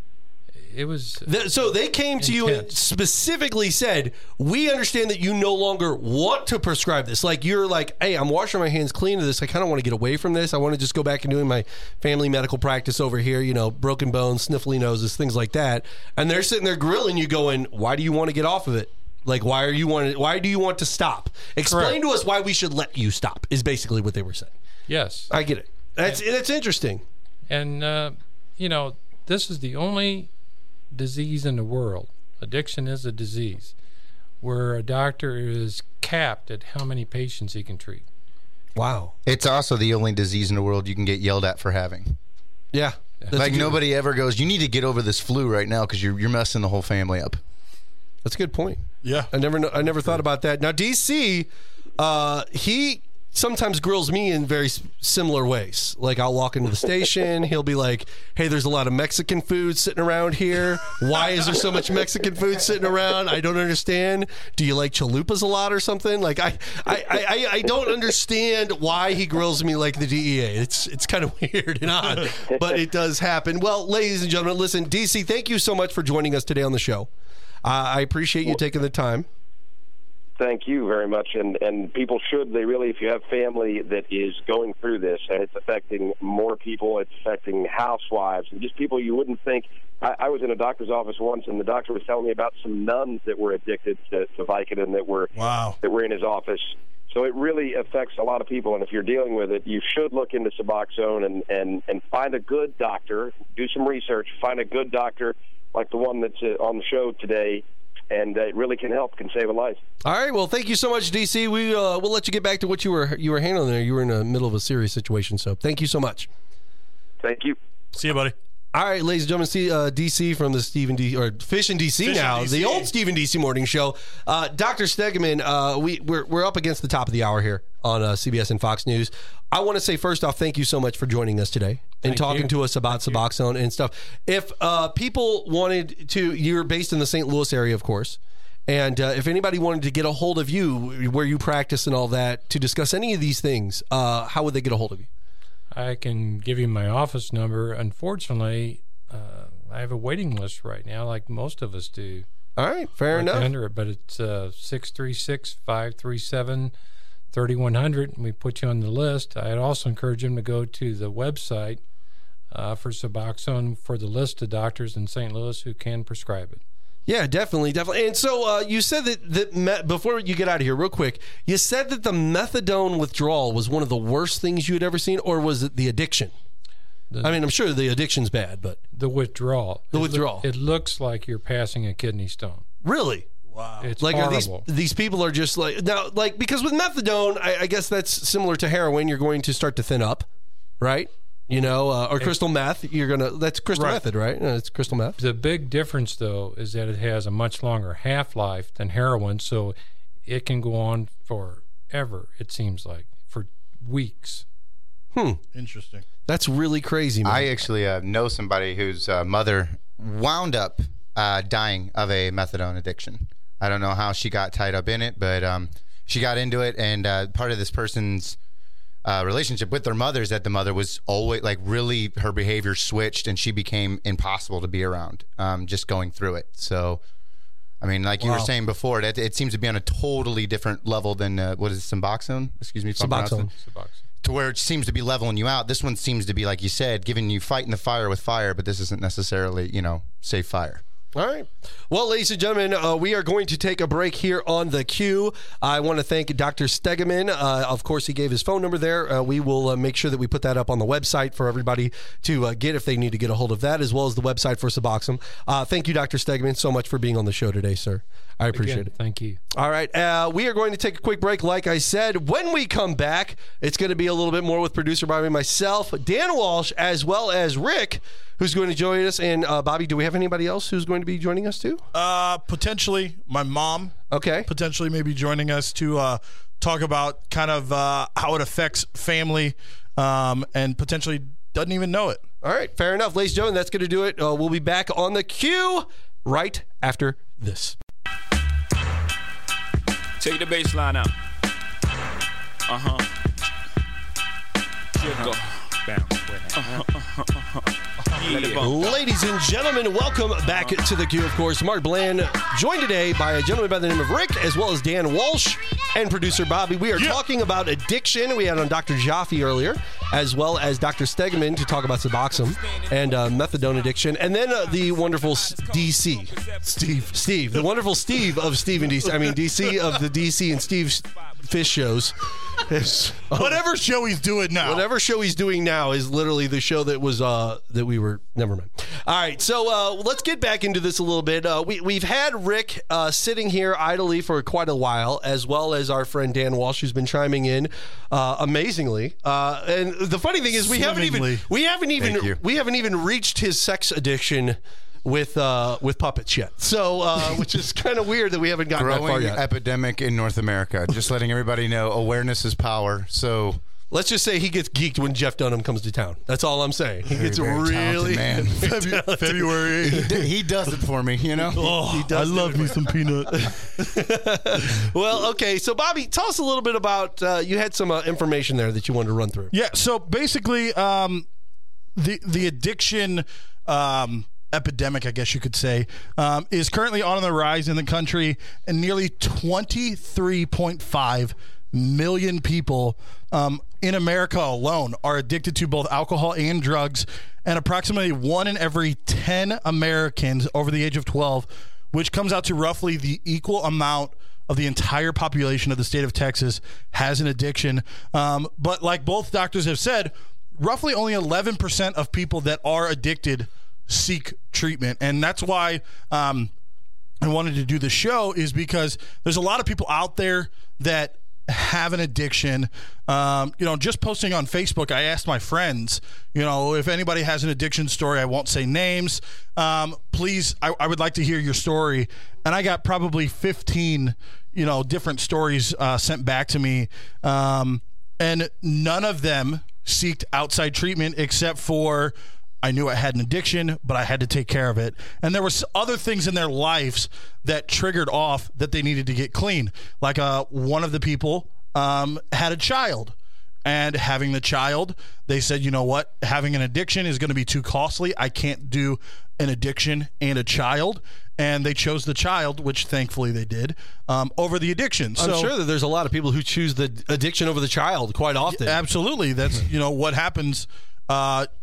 it was... The, so they came to you and specifically said, we understand that you no longer want to prescribe this. Like, you're like, hey, I'm washing my hands clean of this. I kind of want to get away from this. I want to just go back and doing my family medical practice over here, you know, broken bones, sniffly noses, things like that. And they're sitting there grilling you going, why do you want to get off of it? Like, why are you want? Why do you want to stop? Explain Correct. to us why we should let you stop, is basically what they were saying. Yes. I get it. That's, And- that's interesting. And, uh, you know, this is the only disease in the world. Addiction is a disease where a doctor is capped at how many patients he can treat. Wow. It's also the only disease in the world you can get yelled at for having. Yeah. Like, nobody ever goes, you need to get over this flu right now because you're, you're messing the whole family up. That's a good point. Yeah. I never know, I never thought about that. Now, D C, uh, he sometimes grills me in very s- similar ways. Like, I'll walk into the station, he'll be like, hey, there's a lot of Mexican food sitting around here. Why is there so much Mexican food sitting around? I don't understand. Do you like chalupas a lot or something? Like, I I, I, I don't understand why he grills me like the D E A. It's, it's kind of weird and odd, but it does happen. Well, ladies and gentlemen, listen, D C, thank you so much for joining us today on the show. Uh, I appreciate you taking the time. Thank you very much. And, and people should, they really, if you have family that is going through this and it's affecting more people, it's affecting housewives and just people you wouldn't think. I, I was in a doctor's office once, and the doctor was telling me about some nuns that were addicted to, to Vicodin that were, wow. that were in his office. So it really affects a lot of people, and if you're dealing with it, you should look into Suboxone and, and, and find a good doctor, do some research, find a good doctor like the one that's uh, on the show today, and uh, it really can help, can save a life. All right, well, thank you so much, D C. We uh, we'll let you get back to what you were you were handling there. You were in the middle of a serious situation, so thank you so much. Thank you. See you, buddy. All right, ladies and gentlemen, see uh, D C from the Stephen D or Fish and D C Fish now, and D C. the old Stephen D C morning show. Uh, Doctor Stegeman, uh, we we're we're up against the top of the hour here on uh, C B S and Fox News. I want to say first off, thank you so much for joining us today and Thank talking you. to us about Thank you. Suboxone and stuff. If uh, people wanted to, you're based in the Saint Louis area, of course. And uh, if anybody wanted to get a hold of you, where you practice and all that, to discuss any of these things, uh, how would they get a hold of you? I can give you my office number. Unfortunately, uh, I have a waiting list right now, like most of us do. All right, fair right enough. Under it, but it's uh, six three six, five three seven, three one zero zero, and we put you on the list. I'd also encourage them to go to the website uh, for Suboxone for the list of doctors in Saint Louis who can prescribe it. Yeah, definitely, definitely. And so uh, you said that, that me- before you get out of here, real quick, you said that the methadone withdrawal was one of the worst things you had ever seen, or was it the addiction? The, I mean, I'm sure the addiction's bad, but... The withdrawal. The it withdrawal. Lo- it looks like you're passing a kidney stone. Really? Wow. It's like, horrible. Are these, these people are just like... Now, like, because with methadone, I, I guess that's similar to heroin. You're going to start to thin up, right? You know, uh, or crystal meth, you're going to, that's crystal Right. method, right? Uh, it's crystal meth. The big difference, though, is that it has a much longer half-life than heroin, so it can go on forever, it seems like, for weeks. Hmm. Interesting. That's really crazy, man. I actually uh, know somebody whose uh, mother wound up uh, dying of a methadone addiction. I don't know how she got tied up in it, but um, she got into it, and uh, part of this person's Uh, relationship with their mother is that the mother was always like really her behavior switched and she became impossible to be around um, just going through it. So, I mean, like you Wow. were saying before, it, it seems to be on a totally different level than uh, what is it, Suboxone? Excuse me, if I'm Suboxone. pronouncing it. To where it seems to be leveling you out. This one seems to be, like you said, giving you fighting the fire with fire, but this isn't necessarily, you know, safe fire. All right. Well, ladies and gentlemen, uh, we are going to take a break here on the Q. I want to thank Doctor Stegeman. Uh, of course, he gave his phone number there. Uh, we will uh, make sure that we put that up on the website for everybody to uh, get if they need to get a hold of that, as well as the website for Suboxone. Uh, thank you, Doctor Stegeman, so much for being on the show today, sir. I appreciate Again, it. Thank you. All right. Uh, we are going to take a quick break. Like I said, when we come back, it's going to be a little bit more with producer Bobby, myself, Dan Walsh, as well as Rick, who's going to join us. And uh, Bobby, do we have anybody else who's going to be joining us too? Uh, potentially my mom. Okay. Potentially maybe joining us to uh, talk about kind of uh, how it affects family um, and potentially doesn't even know it. All right. Fair enough. Ladies and gentlemen, that's going to do it. Uh, we'll be back on the Q right after this. Take the bass line out. Uh-huh. Jiggle. Bounce. Uh-huh, uh-huh, uh-huh. Yeah. Ladies and gentlemen, welcome back to the Q, of course. Mark Bland, joined today by a gentleman by the name of Rick, as well as Dan Walsh and producer Bobby. We are yeah. talking about addiction. We had on Doctor Jaffe earlier, as well as Doctor Stegeman to talk about Suboxone and uh, methadone addiction. And then uh, the wonderful D C. Steve. Steve. The wonderful Steve of Steve and D C. I mean, D C of the D C and Steve's Fish shows. Is, whatever show he's doing now. Whatever show he's doing now is literally the show that was uh, that we were. Never mind. All right, so uh, let's get back into this a little bit. Uh, we we've had Rick uh, sitting here idly for quite a while, as well as our friend Dan Walsh, who's been chiming in uh, amazingly. Uh, and the funny thing is, we haven't even we haven't even we haven't even reached his sex addiction with uh, with puppets yet. So, uh, which is kind of weird that we haven't gotten Growing that far yet. Epidemic in North America. Just letting everybody know, awareness is power. So let's just say he gets geeked when Jeff Dunham comes to town. That's all I'm saying. He very, gets very really man. February. February. He, d- he does it for me, you know. Oh, he does I love me some peanut. Well, okay. So, Bobby, tell us a little bit about. Uh, you had some uh, information there that you wanted to run through. Yeah. So basically, um, the the addiction. Um, epidemic, I guess you could say, um, is currently on the rise in the country, and nearly twenty-three point five million people um, in America alone are addicted to both alcohol and drugs, and approximately one in every ten Americans over the age of twelve, which comes out to roughly the equal amount of the entire population of the state of Texas, has an addiction. Um, but like both doctors have said, roughly only eleven percent of people that are addicted seek treatment. And that's why um, I wanted to do the show, is because there's a lot of people out there that have an addiction. Um, you know, just posting on Facebook, I asked my friends, you know, if anybody has an addiction story, I won't say names. Um, please, I, I would like to hear your story. And I got probably fifteen, you know, different stories uh, sent back to me. Um, and none of them seeked outside treatment except for, I knew I had an addiction, but I had to take care of it. And there was other things in their lives that triggered off that they needed to get clean. Like uh, one of the people um, had a child. And having the child, they said, you know what? Having an addiction is going to be too costly. I can't do an addiction and a child. And they chose the child, which thankfully they did, um, over the addiction. I'm so, sure that there's a lot of people who choose the addiction over the child quite often. Absolutely. That's, you know, what happens uh,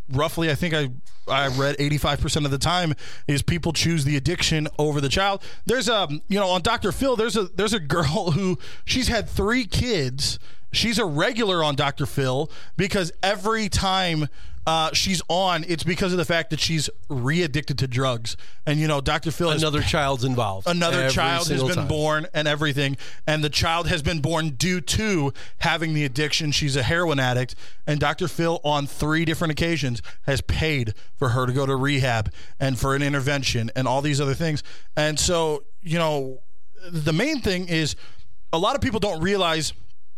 roughly, I think I I read eighty-five percent of the time is people choose the addiction over the child. There's a, you know, on Doctor Phil, there's a there's a girl who she's had three kids. She's a regular on Doctor Phil because every time uh, she's on, it's because of the fact that she's re-addicted to drugs. And, you know, Doctor Phil has... Another child's involved. Another child has been time. born and everything. And the child has been born due to having the addiction. She's a heroin addict. And Doctor Phil, on three different occasions, has paid for her to go to rehab and for an intervention and all these other things. And so, you know, the main thing is a lot of people don't realize...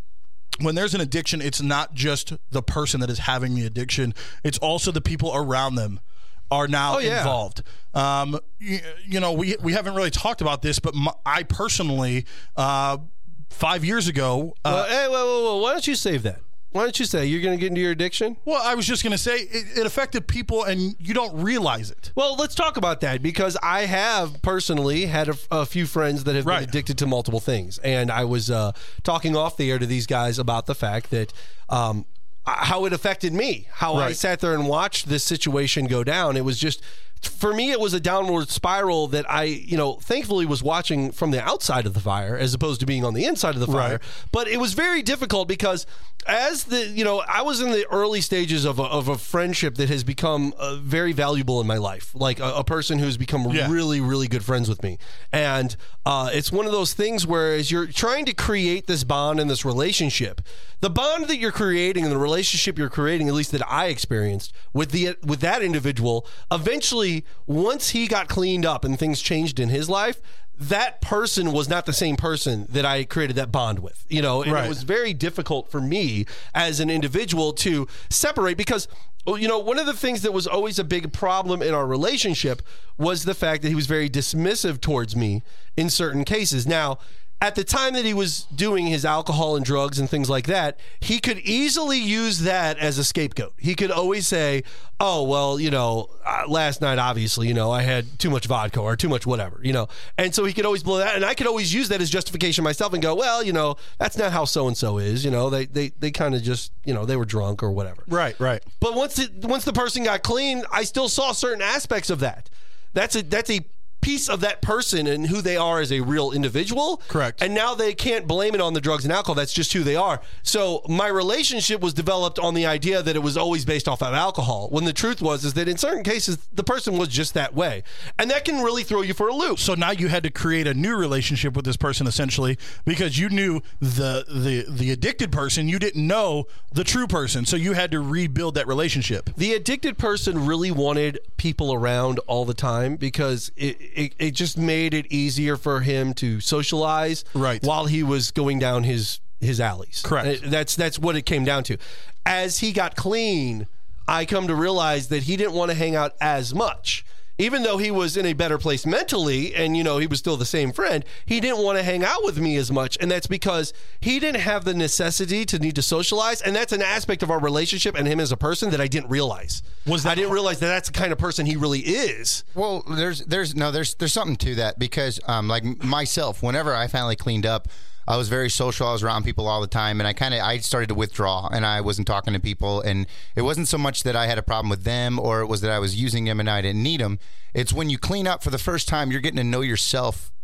when there's an addiction, it's not just the person that is having the addiction. It's also the people around them are now oh, yeah. involved. Um, you, you know, we we haven't really talked about this, but my, I personally, uh, five years ago... Uh, well, hey, whoa, whoa, whoa. Why don't you save that? Why don't you say you're going to get into your addiction? Well, I was just going to say it, it affected people and you don't realize it. Well, let's talk about that because I have personally had a, a few friends that have right. been addicted to multiple things. And I was uh, talking off the air to these guys about the fact that um, how it affected me, how right. I sat there and watched this situation go down. It was just... for me, it was a downward spiral that I, you know, thankfully was watching from the outside of the fire as opposed to being on the inside of the fire. Right. But it was very difficult because as the, you know, I was in the early stages of a, of a friendship that has become uh, very valuable in my life, like a, a person who's become yeah. really, really good friends with me. And uh, it's one of those things where as you're trying to create this bond and this relationship, the bond that you're creating and the relationship you're creating, at least that I experienced with the with that individual, eventually once he got cleaned up and things changed in his life, that person was not the same person that I created that bond with, you know, and right. it was very difficult for me as an individual to separate because, you know, one of the things that was always a big problem in our relationship was the fact that he was very dismissive towards me in certain cases. Now, at the time that he was doing his alcohol and drugs and things like that, he could easily use that as a scapegoat. He could always say, oh, well, you know, uh, last night, obviously, you know, I had too much vodka or too much whatever, you know. And so he could always blow that. And I could always use that as justification myself and go, well, you know, that's not how so-and-so is. You know, they they, they kind of just, you know, they were drunk or whatever. Right, right. But once it, once the person got clean, I still saw certain aspects of that. That's a that's a piece of that person and who they are as a real individual. Correct. And now they can't blame it on the drugs and alcohol. That's just who they are. So my relationship was developed on the idea that it was always based off of alcohol, when the truth was is that in certain cases, the person was just that way. And that can really throw you for a loop. So now you had to create a new relationship with this person, essentially, because you knew the the the addicted person. You didn't know the true person. So you had to rebuild that relationship. The addicted person really wanted people around all the time because it It, it just made it easier for him to socialize right. while he was going down his his alleys. Correct. That's that's what it came down to. As he got clean, I come to realize that he didn't want to hang out as much. Even though he was in a better place mentally and, you know, he was still the same friend, he didn't want to hang out with me as much. And that's because he didn't have the necessity to need to socialize. And that's an aspect of our relationship and him as a person that I didn't realize. Was that I didn't realize that that's the kind of person he really is. Well, there's there's no there's there's something to that because um like myself, whenever I finally cleaned up, I was very social. I was around people all the time, and I kind of I started to withdraw, and I wasn't talking to people. And it wasn't so much that I had a problem with them, or it was that I was using them and I didn't need them. It's when you clean up for the first time, you're getting to know yourself.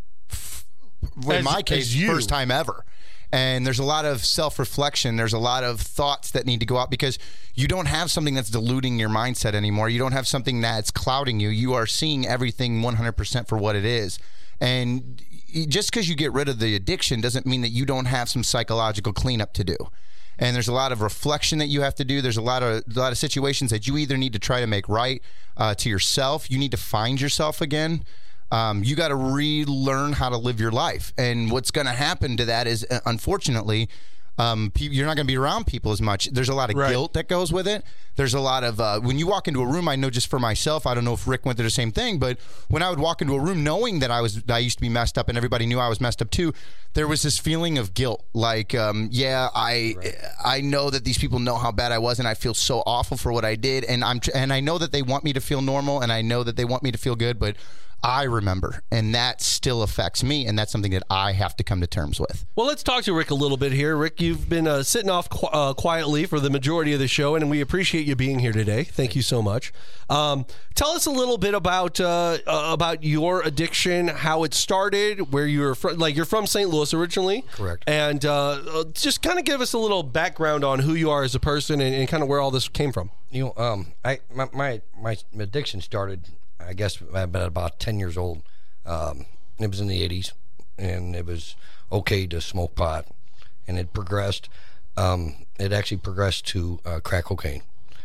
In as, my case, first time ever. And there's a lot of self-reflection. There's a lot of thoughts that need to go out because you don't have something that's diluting your mindset anymore. You don't have something that's clouding you. You are seeing everything one hundred percent for what it is. And just because you get rid of the addiction doesn't mean that you don't have some psychological cleanup to do. And there's a lot of reflection that you have to do. There's a lot of a lot of situations that you either need to try to make right uh, to yourself. You need to find yourself again. Um, you got to relearn how to live your life. And what's going to happen to that is, uh, unfortunately, um, pe- you're not going to be around people as much. There's a lot of right. guilt that goes with it. There's a lot of, uh, when you walk into a room, I know just for myself, I don't know if Rick went through the same thing, but when I would walk into a room knowing that I was, I used to be messed up and everybody knew I was messed up too, there was this feeling of guilt. Like, um, yeah, I, right. I know that these people know how bad I was and I feel so awful for what I did. And I'm, and I know that they want me to feel normal and I know that they want me to feel good, but I remember, and that still affects me, and that's something that I have to come to terms with. Well, let's talk to Rick a little bit here. Rick, you've been uh, sitting off qu- uh, quietly for the majority of the show, and we appreciate you being here today. Thank you so much. Um, tell us a little bit about uh, uh, about your addiction, how it started, where you're from. Like, you're from Saint Louis originally, correct? And uh, just kind of give us a little background on who you are as a person and, and kind of where all this came from. You know, um, I my, my my addiction started, I guess, at about ten years old. Um, it was in the eighties, and it was okay to smoke pot, and it progressed. Um, it actually progressed to uh, crack cocaine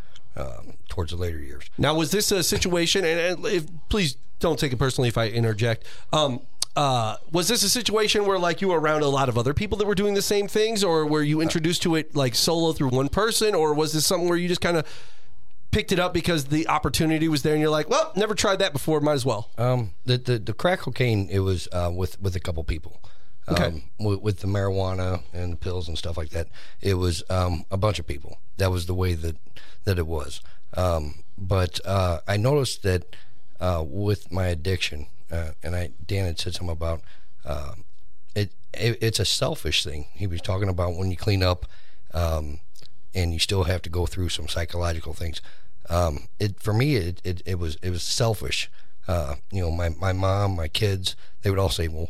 um, towards the later years. Now, was this a situation, and, and if, please don't take it personally if I interject, um, uh, was this a situation where, like, you were around a lot of other people that were doing the same things, or were you introduced to it, like, solo through one person, or was this something where you just kind of picked it up because the opportunity was there and you're like, well, never tried that before, might as well? Um, the, the the crack cocaine, it was uh, with with a couple people. Um, Okay. with, with the marijuana and the pills and stuff like that, it was um, a bunch of people. That was the way that that it was. Um, but uh, I noticed that uh, with my addiction, uh, and I Dan had said something about uh, it, it. It's a selfish thing. He was talking about when you clean up, um, and you still have to go through some psychological things. Um, it for me, it, it, it was it was selfish. Uh, you know, my, my mom, my kids, they would all say, "Well,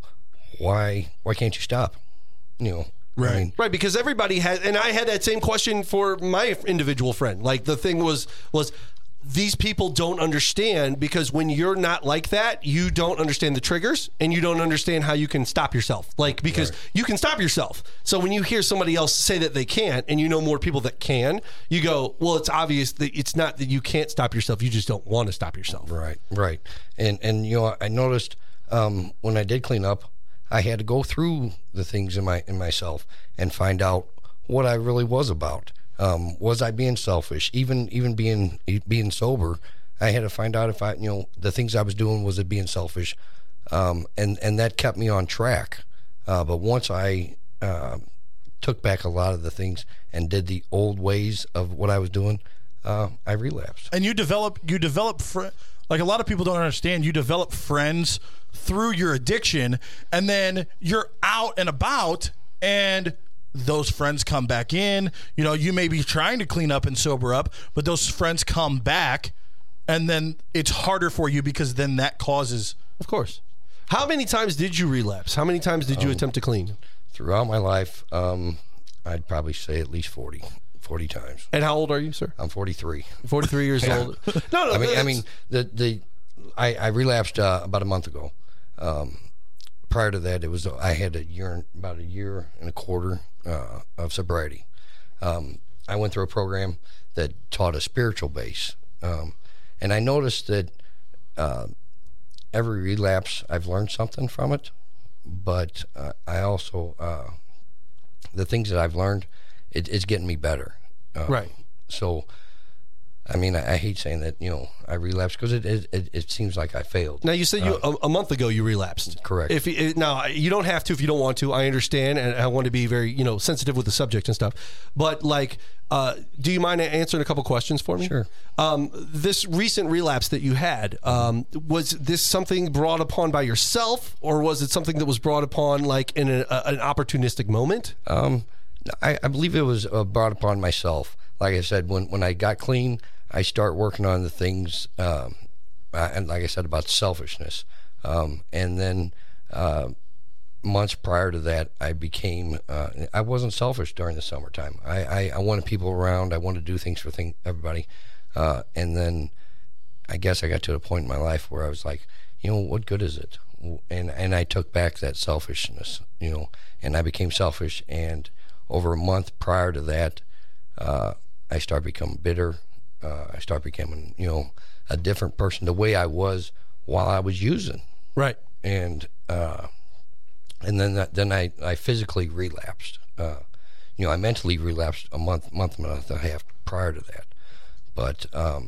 why why can't you stop?" You know, Right. I mean, right, because everybody had, and I had that same question for my individual friend. Like, the thing was, was these people don't understand, because when you're not like that, you don't understand the triggers, and you don't understand how you can stop yourself. Like, because Right. you can stop yourself. So when you hear somebody else say that they can't, and you know more people that can, you go, well, it's obvious that it's not that you can't stop yourself. You just don't want to stop yourself. Right, right. And, and you know, I noticed um, when I did clean up, I had to go through the things in my in myself and find out what I really was about. Um, was I being selfish? Even even being being sober, I had to find out if I, you know, the things I was doing, was it being selfish? Um, and and that kept me on track. Uh, but once I uh, took back a lot of the things and did the old ways of what I was doing, uh, I relapsed. And you develop you develop fr- like a lot of people don't understand. You develop friends through your addiction, and then you're out and about, and those friends come back in. You know, you may be trying to clean up and sober up, but those friends come back, and then it's harder for you, because then that causes. Of course. How many times did you relapse? How many times did you Um, attempt to clean? Throughout my life, um, I'd probably say at least forty, forty times. And how old are you, sir? I'm forty-three. forty-three years Yeah. old. No, no. I mean, I that's- mean, the the I, I relapsed uh, about a month ago. Um, prior to that, it was I had a year, about a year and a quarter uh, of sobriety. Um, I went through a program that taught a spiritual base, um, and I noticed that uh, every relapse, I've learned something from it. But uh, I also uh, the things that I've learned, it, it's getting me better. Uh, Right. So, I mean, I, I hate saying that, you know, I relapsed, because it, it it it seems like I failed. Now, you said you Uh, a, a month ago you relapsed. Correct. If you, now you don't have to if you don't want to. I understand, and I want to be very, you know, sensitive with the subject and stuff. But, like, uh, do you mind answering a couple questions for me? Sure. Um, this recent relapse that you had, um, was this something brought upon by yourself, or was it something that was brought upon, like, in a, a, an opportunistic moment? Um, I, I believe it was uh, brought upon myself. Like I said, when when I got clean, I start working on the things, um, uh, and like I said, about selfishness. Um, and then uh, months prior to that, I became, uh, I wasn't selfish during the summertime. I, I, I wanted people around. I wanted to do things for thing, everybody. Uh, and then I guess I got to a point in my life where I was like, you know, what good is it? And, and I took back that selfishness, you know, and I became selfish. And over a month prior to that, uh, I started becoming bitter. Uh, I started becoming, you know, a different person, the way I was while I was using. Right. And uh, and then that, then I, I physically relapsed. Uh, you know, I mentally relapsed a month, month, month and a half prior to that. But um,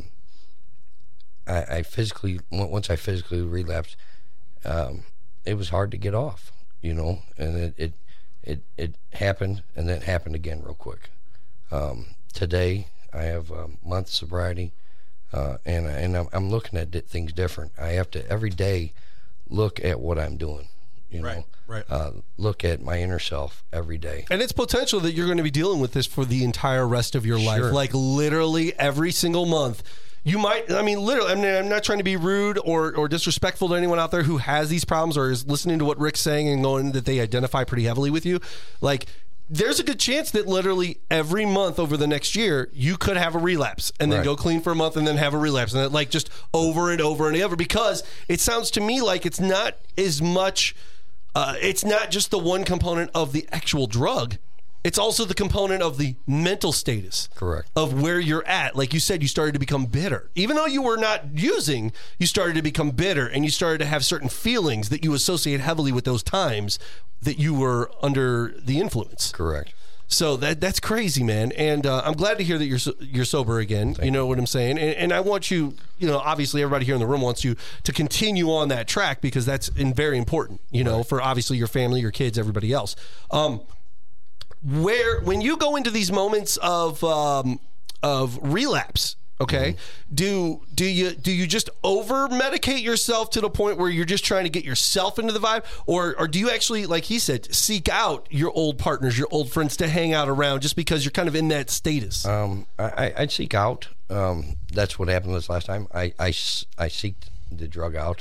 I, I physically, once I physically relapsed, um, it was hard to get off, you know, and it it, it, it happened, and then it happened again real quick. Um, today, I have a month sobriety, uh, and and I'm, I'm looking at di- things different. I have to every day look at what I'm doing. You know, right, right. Uh, look at my inner self every day. And it's potential that you're going to be dealing with this for the entire rest of your life. Sure. Like literally every single month. You might, I mean, literally, I mean, I'm not trying to be rude or, or disrespectful to anyone out there who has these problems or is listening to what Rick's saying and going that they identify pretty heavily with you. Like, there's a good chance that literally every month over the next year, you could have a relapse and then Right. go clean for a month and then have a relapse. And that, like, just over and over and over, because it sounds to me like it's not as much, uh, it's not just the one component of the actual drug. It's also the component of the mental status. Correct. Of where you're at. Like you said, you started to become bitter. Even though you were not using, you started to become bitter and you started to have certain feelings that you associate heavily with those times that you were under the influence. Correct. So that that's crazy, man. And uh, I'm glad to hear that you're so, you're sober again. Thank you know what I'm saying? And, and I want you, you know, obviously everybody here in the room wants you to continue on that track because that's in, very important, you know, right. for obviously your family, your kids, everybody else. Um, Where when you go into these moments of um, of relapse, okay, mm-hmm. do do you do you just over medicate yourself to the point where you're just trying to get yourself into the vibe, or or do you actually, like he said, seek out your old partners, your old friends to hang out around just because you're kind of in that status? Um, I, I'd seek out. Um, that's what happened this last time. I I, I seeked the drug out,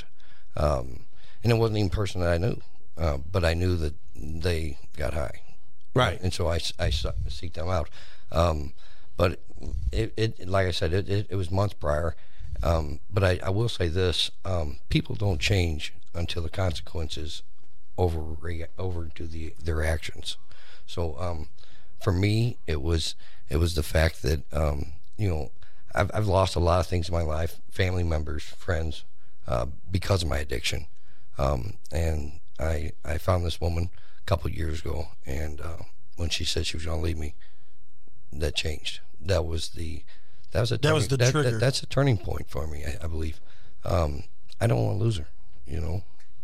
um, and it wasn't even a person that I knew, uh, but I knew that they got high. Right. And so I, I seek them out. Um, but it, it, like I said, it, it, it was months prior. Um, but I, I will say this, um, people don't change until the consequences over, over to the, their actions. So, um, for me, it was, it was the fact that, um, you know, I've, I've lost a lot of things in my life, family members, friends, uh, because of my addiction. Um, and I, I found this woman couple years ago, and uh, when she said she was going to leave me, that changed. That was the that was a that turning, was the that, trigger. That, that's a turning point for me, I, I believe. Um, I don't want to lose her, you know.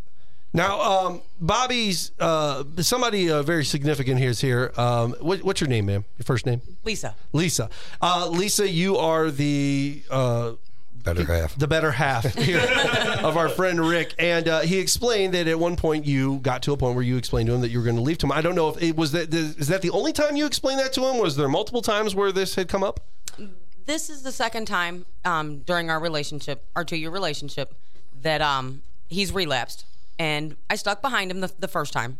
Now, um, Bobby's uh, somebody uh, very significant here is here. Um, what, what's your name, ma'am? Your first name? Lisa. Lisa. Uh, Lisa, you are the. Uh, Better half. The better half here of our friend Rick. And uh, he explained that at one point you got to a point where you explained to him that you were going to leave to him. I don't know if it was that, is that the only time you explained that to him? Was there multiple times where this had come up? This is the second time um, during our relationship, our two-year relationship, that um, he's relapsed. And I stuck behind him the, the first time.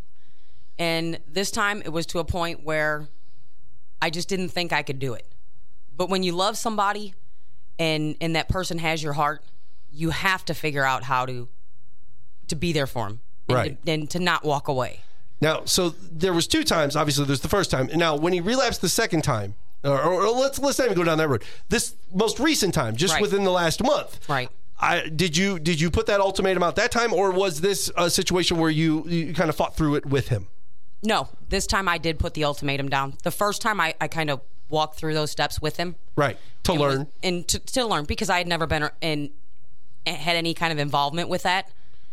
And this time it was to a point where I just didn't think I could do it. But when you love somebody, and and that person has your heart, you have to figure out how to to be there for him, and right? To, and to not walk away. Now, so there was two times. Obviously, there's the first time. Now, when he relapsed the second time, or, or let's let's not even go down that road. This most recent time, just right. within the last month, right? I, did you did you put that ultimatum out that time, or was this a situation where you you kind of fought through it with him? No, this time I did put the ultimatum down. The first time I, I kind of walked through those steps with him. Right. To and learn. Was, and to, to learn, because I had never been in, had any kind of involvement with that.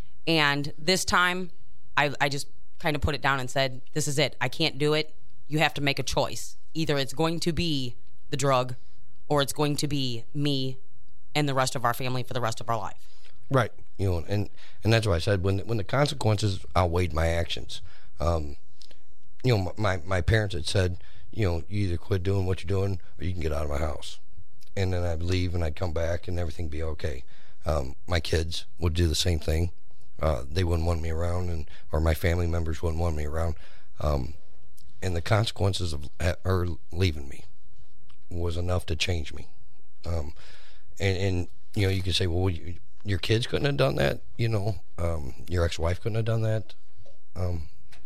And this time, I, I just kind of put it down and said, this is it. I can't do it. You have to make a choice. Either it's going to be the drug, or it's going to be me and the rest of our family for the rest of our life. Right. You know, and, and that's why I said, when, when the consequences outweighed my actions, um, you know, my, my parents had said, you know, you either quit doing what you're doing or you can get out of my house. And then I'd leave and I'd come back and everything be okay. Um, my kids would do the same thing. Uh, they wouldn't want me around, and or my family members wouldn't want me around. Um, and the consequences of her leaving me was enough to change me. Um, and, and, you know, you could say, well, you, your kids couldn't have done that. You know, um, your ex-wife couldn't have done that. Um,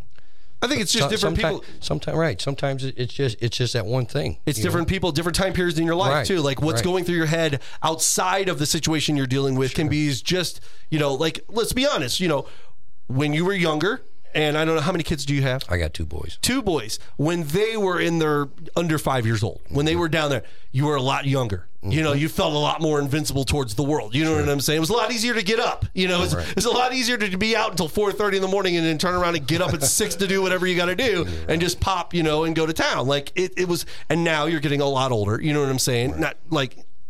I think it's just different sometime, people. Sometimes, right. Sometimes it's just it's just that one thing. It's different know? people, different time periods in your life right. too. Like what's right. going through your head outside of the situation you're dealing with sure. can be just, you know, like, let's be honest, you know, when you were younger, and I don't know, how many kids do you have? I got two boys. Two boys. When they were in their under five years old, when they were down there, you were a lot younger. Mm-hmm. You know, you felt a lot more invincible towards the world. You know sure. what I'm saying? It was a lot easier to get up. You know, it's, right. it's a lot easier to be out until four thirty in the morning and then turn around and get up at six to do whatever you got to do right. and just pop, you know, and go to town. Like it, it was, and now you're getting a lot older. You know what I'm saying? Right. Not like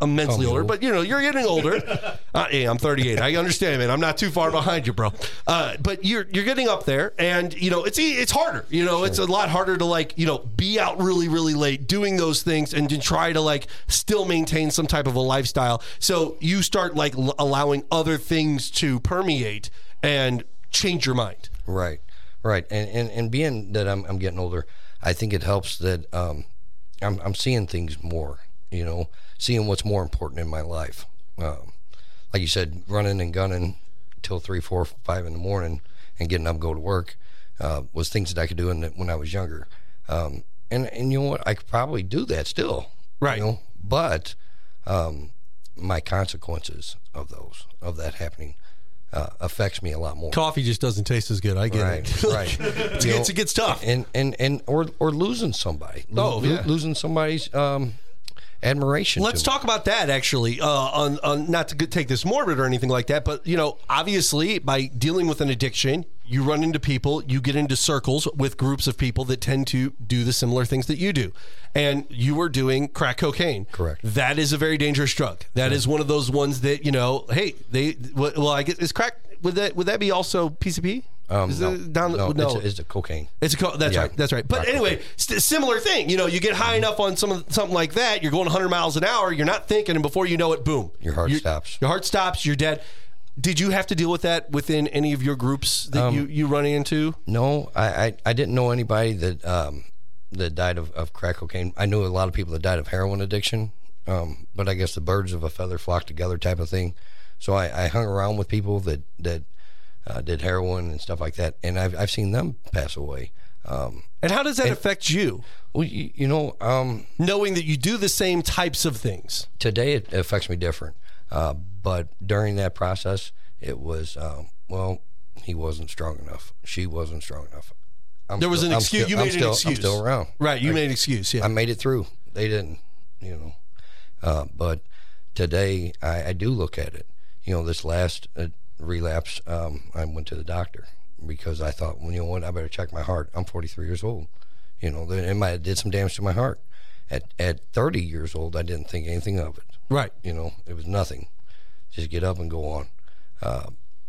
immensely older, old. but you know, you're getting older. uh, yeah, I'm thirty-eight. I understand, man. I'm not too far behind you, bro. Uh, but you're you're getting up there, and you know, it's it's harder. You know, sure. It's a lot harder to like, you know, be out really, really late doing those things and to try to like still maintain some type of a lifestyle. So you start like l- allowing other things to permeate and change your mind. Right, right. And and, and being that I'm I'm getting older, I think it helps that um, I'm I'm seeing things more. You know, seeing what's more important in my life. Um, like you said, running and gunning till three, four, five in the morning and getting up, go to work uh, was things that I could do in the, when I was younger. Um, and and you know what, I could probably do that still. Right. You know, but um, my consequences of those of that happening uh, affects me a lot more. Coffee just doesn't taste as good. I get right, it. Right. It gets, it gets tough. And and and or or losing somebody. Oh, Lo- yeah. losing somebody's. Um, admiration. Let's to talk about that actually. Uh, on, on not to take this morbid or anything like that, but you know, obviously, by dealing with an addiction, you run into people, you get into circles with groups of people that tend to do the similar things that you do, and you were doing crack cocaine. Correct. That is a very dangerous drug. That yeah. is one of those ones that, you know, hey, they well, I guess is crack. Would that would that be also P C P? Um, is no, it down, no, no. It's, a, it's a cocaine. It's a co- that's yeah. right. That's right. But Rock anyway, st- similar thing. You know, you get high enough on some of, something like that, you're going one hundred miles an hour, you're not thinking, and before you know it, boom, your heart you, stops. Your heart stops. You're dead. Did you have to deal with that within any of your groups that um, you you run into? No, I, I, I didn't know anybody that um, that died of, of crack cocaine. I knew a lot of people that died of heroin addiction, um, but I guess the birds of a feather flock together type of thing. So I, I hung around with people that that. Uh, did heroin and stuff like that, and I've I've seen them pass away. Um, and how does that and, affect you? Well, you, you know, um, knowing that you do the same types of things. Today, it affects me different, uh, but during that process, it was um, well, he wasn't strong enough. She wasn't strong enough. I'm there was still, an excuse. Still, you made I'm an still, excuse. I'm still around. Right, you I, made an excuse. Yeah, I made it through. They didn't, you know. Uh, but today, I, I do look at it. You know, this last. Uh, relapse, um, I went to the doctor because I thought, well, you know what, I better check my heart. I'm forty-three years old. You know, it might have did some damage to my heart. At at thirty years old, I didn't think anything of it. Right. You know, it was nothing. Just get up and go on. Uh,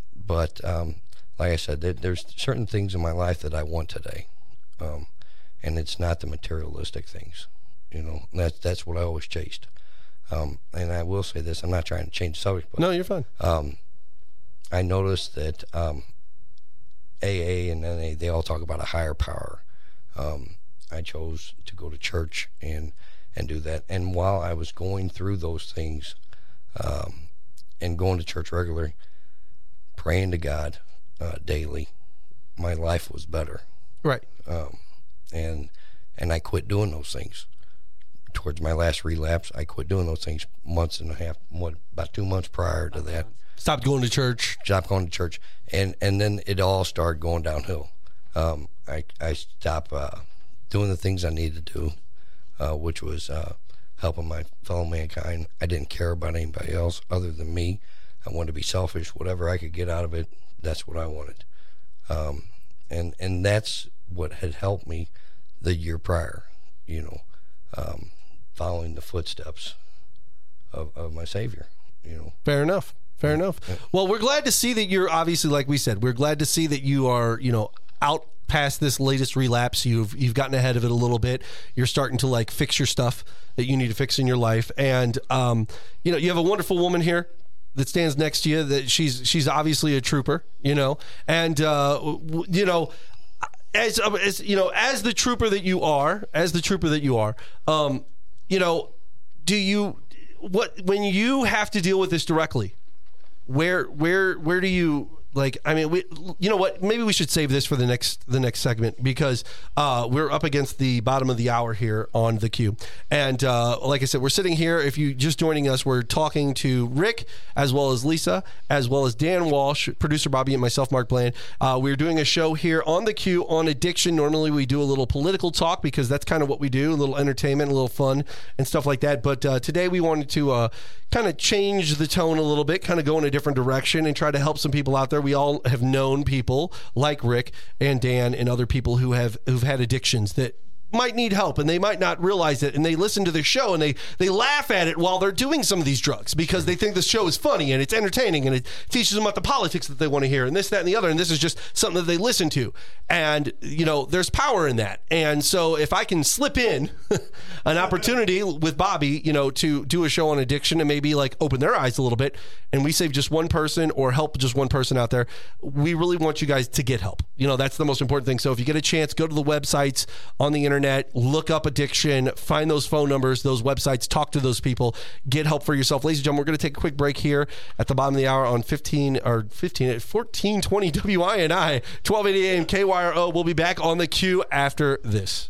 but um, like I said, there, there's certain things in my life that I want today, um, and it's not the materialistic things. You know, that's that's what I always chased. Um, and I will say this: I'm not trying to change the subject. But, no, you're fine. Um, I noticed that um, A A and N A, they all talk about a higher power. Um, I chose to go to church and, and do that. And while I was going through those things um, and going to church regularly, praying to God uh, daily, my life was better. Right. Um, and and I quit doing those things. Towards my last relapse, I quit doing those things months and a half, what, about two months prior to that. Stopped going to church. Stopped going to church, and and then it all started going downhill. Um, I I stopped uh, doing the things I needed to do, uh, which was uh, helping my fellow mankind. I didn't care about anybody else other than me. I wanted to be selfish. Whatever I could get out of it, that's what I wanted. Um, and and that's what had helped me the year prior. You know, um, following the footsteps of, of my Savior. You know, fair enough. Fair enough. Well, we're glad to see that you're obviously, like we said, we're glad to see that you are, you know, out past this latest relapse. You've you've gotten ahead of it a little bit. You're starting to like fix your stuff that you need to fix in your life, and um, you know, you have a wonderful woman here that stands next to you. That she's she's obviously a trooper, you know, and uh, you know, as as you know, as the trooper that you are, as the trooper that you are, um, you know, do you what when you have to deal with this directly? Where where where do you like? I mean, we, you know what? Maybe we should save this for the next the next segment because uh, we're up against the bottom of the hour here on the Q. And uh, like I said, we're sitting here. If you just joining us, we're talking to Rick as well as Lisa, as well as Dan Walsh, producer Bobby, and myself, Mark Bland. Uh, we're doing a show here on the Q on addiction. Normally, we do a little political talk because that's kind of what we do, a little entertainment, a little fun, and stuff like that. But uh, today, we wanted to uh, kind of change the tone a little bit, kind of go in a different direction, and try to help some people out there. We all have known people like Rick and Dan and other people who have who've had addictions that might need help and they might not realize it, and they listen to the show and they, they laugh at it while they're doing some of these drugs because they think the show is funny and it's entertaining and it teaches them about the politics that they want to hear and this, that, and the other, and this is just something that they listen to. And, you know, there's power in that. And so if I can slip in an opportunity with Bobby, you know, to do a show on addiction and maybe like open their eyes a little bit, and we save just one person or help just one person out there, we really want you guys to get help. You know, that's the most important thing. So if you get a chance, go to the websites on the internet, look up addiction, find those phone numbers, those websites, talk to those people, get help for yourself. Ladies and gentlemen, we're going to take a quick break here at the bottom of the hour on fifteen or fifteen at fourteen twenty W I N I, twelve eighty A M K Y R O. We'll be back on the Q after this.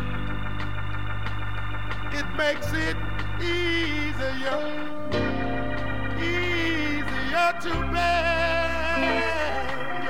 It makes it easier, easier to bear.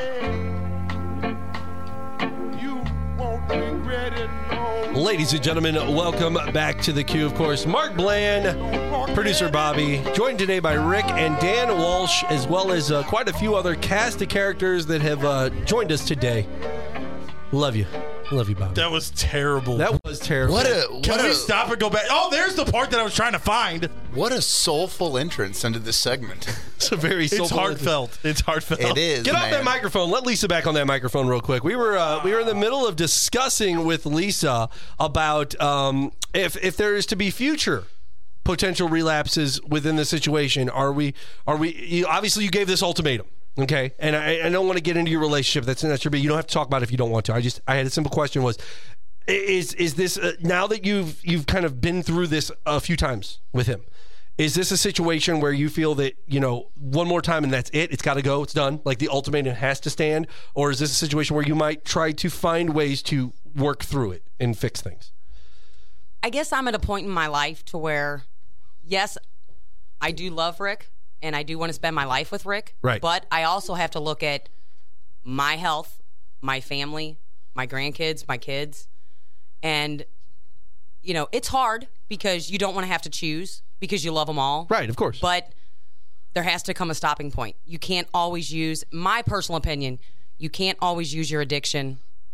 Yeah. You won't regret it, no. Ladies and gentlemen, welcome back to the Q. Of course, Mark Bland, producer Bobby, joined today by Rick and Dan Walsh, as well as uh, quite a few other cast of characters that have uh, joined us today. Love you. Love you, Bobby. That was terrible. That was terrible. What a what Can a, we stop and go back? Oh, there's the part that I was trying to find. What a soulful entrance into this segment. It's a very soulful. It's heartfelt. It's heartfelt. It is. Get man. off that microphone. Let Lisa back on that microphone real quick. We were uh, we were in the middle of discussing with Lisa about um, if if there is to be future potential relapses within the situation. Are we? Are we? You, obviously, you gave this ultimatum. Okay, and I, I don't want to get into your relationship. That's that's your. You don't have to talk about it if you don't want to. I just I had a simple question: was is is this uh, now that you've you've kind of been through this a few times with him? Is this a situation where you feel that, you know, one more time and that's it? It's got to go. It's done. Like the ultimatum has to stand, or is this a situation where you might try to find ways to work through it and fix things? I guess I'm at a point in my life to where, yes, I do love Rick. And I do want to spend my life with Rick. Right. But I also have to look at my health, my family, my grandkids, my kids. And, you know, it's hard because you don't want to have to choose because you love them all. Right, of course. But there has to come a stopping point. You can't always use, my personal opinion, you can't always use your addiction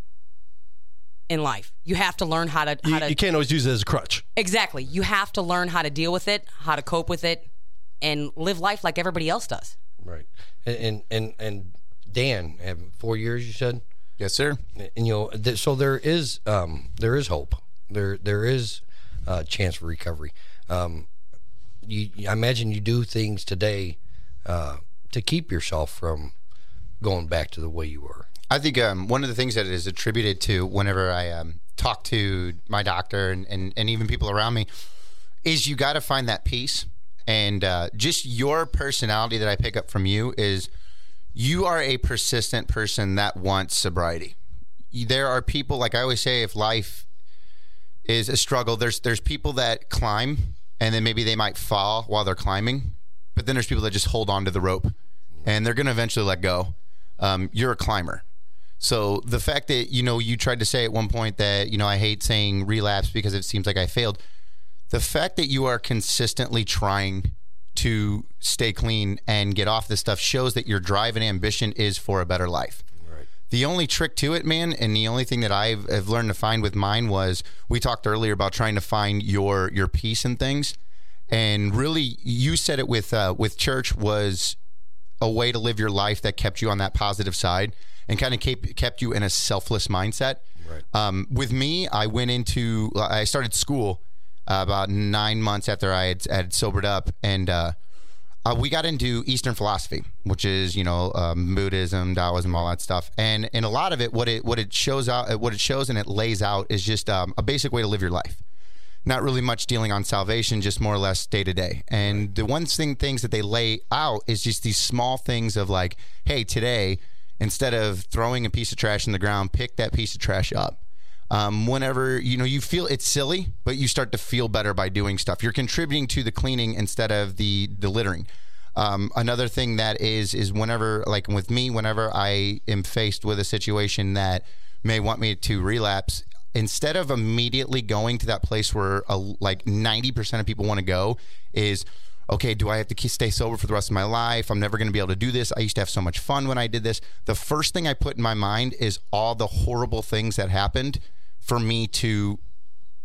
in life. You have to learn how to... How you, to you can't always use it as a crutch. Exactly. You have to learn how to deal with it, how to cope with it, and live life like everybody else does. Right. And and and, and Dan, have four years you said? Yes, sir. And you know, th- so there is um, there is hope. There there is a chance for recovery. Um, you, I imagine you do things today uh, to keep yourself from going back to the way you were. I think um, one of the things that is attributed to whenever I um, talk to my doctor and, and, and even people around me is you got to find that peace. And uh, just your personality that I pick up from you is you are a persistent person that wants sobriety. There are people, like I always say, if life is a struggle, there's there's people that climb and then maybe they might fall while they're climbing. But then there's people that just hold on to the rope and they're going to eventually let go. Um, you're a climber. So the fact that, you know, you tried to say at one point that, you know, I hate saying relapse because it seems like I failed. The fact that you are consistently trying to stay clean and get off this stuff shows that your drive and ambition is for a better life. Right. The only trick to it, man, and the only thing that I've, I've learned to find with mine was we talked earlier about trying to find your your peace in things. And really, you said it with uh, with church was a way to live your life that kept you on that positive side and kind of kept, kept you in a selfless mindset. Right. Um, with me, I went into, I started school Uh, about nine months after I had, had sobered up, and uh, uh, we got into Eastern philosophy, which is, you know, um, Buddhism, Taoism, all that stuff. And and a lot of it, what it what it shows out, what it shows and it lays out is just um, a basic way to live your life. Not really much dealing on salvation, just more or less day to day. And the one thing things that they lay out is just these small things of like, hey, today, instead of throwing a piece of trash in the ground, pick that piece of trash up. Um, whenever, you know, you feel it's silly, but you start to feel better by doing stuff. You're contributing to the cleaning instead of the, the littering. Um, another thing that is, is whenever, like with me, whenever I am faced with a situation that may want me to relapse, instead of immediately going to that place where a, like ninety percent of people want to go is, okay, do I have to stay sober for the rest of my life? I'm never going to be able to do this. I used to have so much fun when I did this. The first thing I put in my mind is all the horrible things that happened for me to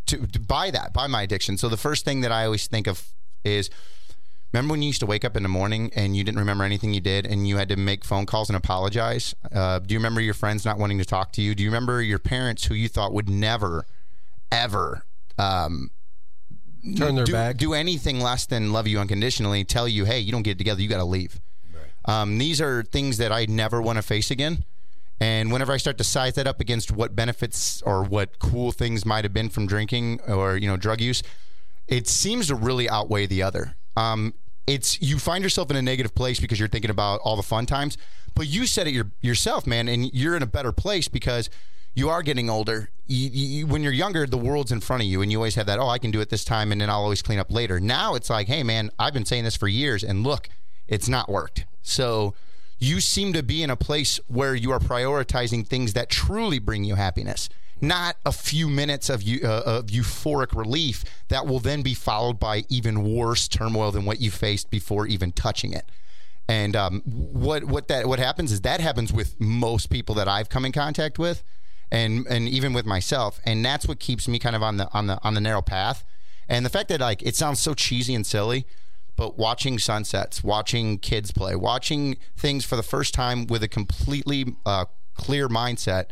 to, to buy that, buy my addiction. So the first thing that I always think of is, remember when you used to wake up in the morning and you didn't remember anything you did and you had to make phone calls and apologize? Uh, do you remember your friends not wanting to talk to you? Do you remember your parents who you thought would never, ever um, turn their do, back, do anything less than love you unconditionally, tell you, hey, you don't get it together, you got to leave? Right. Um, these are things that I never want to face again. And whenever I start to size that up against what benefits or what cool things might have been from drinking or, you know, drug use, it seems to really outweigh the other. Um, it's you find yourself in a negative place because you're thinking about all the fun times, but you said it your, yourself, man, and you're in a better place because you are getting older. You, you, when you're younger, the world's in front of you, and you always have that, oh, I can do it this time, and then I'll always clean up later. Now it's like, hey, man, I've been saying this for years, and look, it's not worked. So you seem to be in a place where you are prioritizing things that truly bring you happiness, not a few minutes of, uh, of euphoric relief that will then be followed by even worse turmoil than what you faced before even touching it. And um, what what that what happens is that happens with most people that I've come in contact with, and and even with myself. And that's what keeps me kind of on the on the on the narrow path. And the fact that, like, it sounds so cheesy and silly, but watching sunsets, watching kids play, watching things for the first time with a completely uh, clear mindset,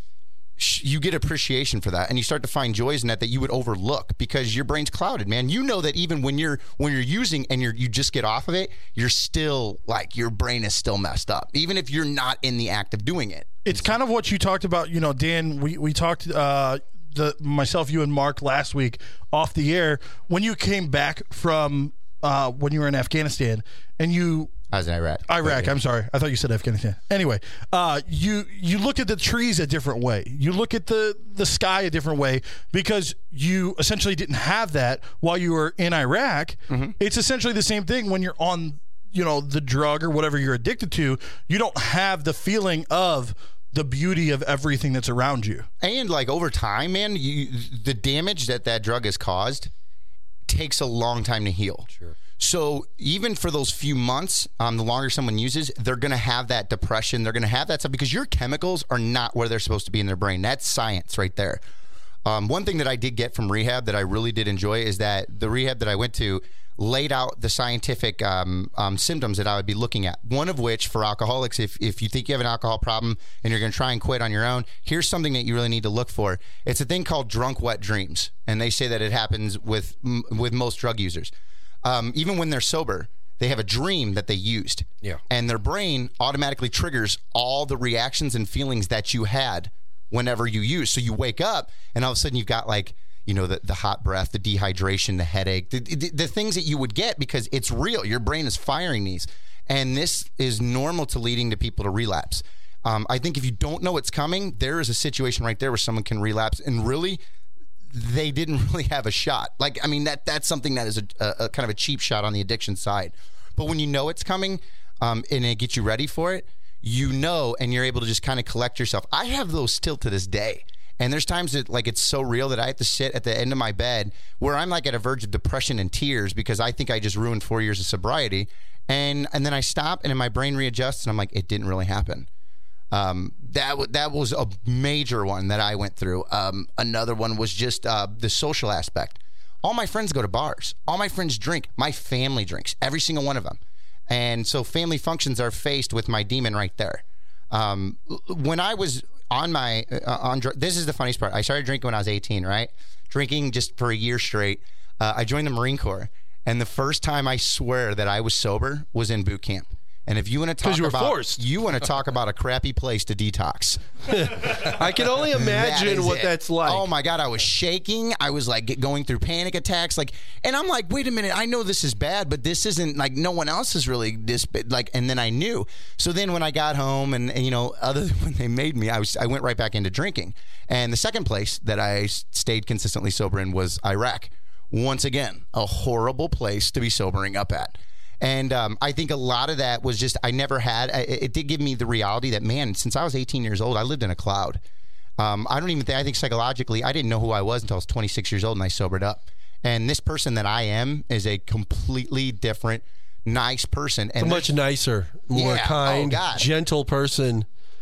you get appreciation for that, and you start to find joys in that that you would overlook because your brain's clouded, man. You know that even when you're when you're using and you're you just get off of it, you're still like your brain is still messed up, even if you're not in the act of doing it. It's kind of what you talked about, you know, Dan. We we talked uh, the myself, you, and Mark last week off the air when you came back from uh, when you were in Afghanistan and you. I was in Iraq. Iraq, I'm sorry. I thought you said Afghanistan. Anyway, uh, you you look at the trees a different way. You look at the, the sky a different way because you essentially didn't have that while you were in Iraq. Mm-hmm. It's essentially the same thing when you're on, you know, the drug or whatever you're addicted to. You don't have the feeling of the beauty of everything that's around you. And, like, over time, man, you, the damage that that drug has caused takes a long time to heal. Sure. So even for those few months, um, the longer someone uses, they're going to have that depression. They're going to have that stuff because your chemicals are not where they're supposed to be in their brain. That's science right there. Um, one thing that I did get from rehab that I really did enjoy is that the rehab that I went to laid out the scientific um, um, symptoms that I would be looking at. One of which, for alcoholics, if, if you think you have an alcohol problem and you're going to try and quit on your own, here's something that you really need to look for. It's a thing called drunk wet dreams. And they say that it happens with with most drug users. Um, even when they're sober, they have a dream that they used. Yeah. And their brain automatically triggers all the reactions and feelings that you had whenever you use. So you wake up and all of a sudden you've got, like, you know, the, the hot breath, the dehydration, the headache, the, the, the things that you would get because it's real. Your brain is firing these. And this is normal to leading to people to relapse. Um, I think if you don't know it's coming, there is a situation right there where someone can relapse and really they didn't really have a shot. Like, I mean, that that's something that is a, a, a kind of a cheap shot on the addiction side. But when you know it's coming um, and it gets you ready for it, you know, and you're able to just kind of collect yourself. I have those still to this day. And there's times that, like, it's so real that I have to sit at the end of my bed where I'm, like, at a verge of depression and tears because I think I just ruined four years of sobriety. And and then I stop and then my brain readjusts and I'm like, it didn't really happen. Um, that w- that was a major one that I went through. Um, another one was just uh, the social aspect. All my friends go to bars. All my friends drink. My family drinks. Every single one of them. And so family functions are faced with my demon right there. Um, when I was on my uh, on dr- this is the funniest part. I started drinking when I was eighteen, right? Drinking just for a year straight. Uh, I joined the Marine Corps, and the first time I swear that I was sober was in boot camp. And if you want to talk you were about forced. you want to talk about a crappy place to detox. I can only imagine that what it. that's like. Oh my God, I was shaking. I was like going through panic attacks. Like, and I'm like, wait a minute, I know this is bad, but this isn't like no one else is really this like. And then I knew. So then when I got home, and, and you know, other than when they made me, I was I went right back into drinking. And the second place that I stayed consistently sober in was Iraq. Once again, a horrible place to be sobering up at. And um, I think a lot of that was just I never had. It, it did give me the reality that, man, since I was eighteen years old, I lived in a cloud. Um, I don't even think I think psychologically I didn't know who I was until I was twenty-six years old and I sobered up. And this person that I am is a completely different, nice person. And a much nicer, more yeah, kind, oh God. gentle person.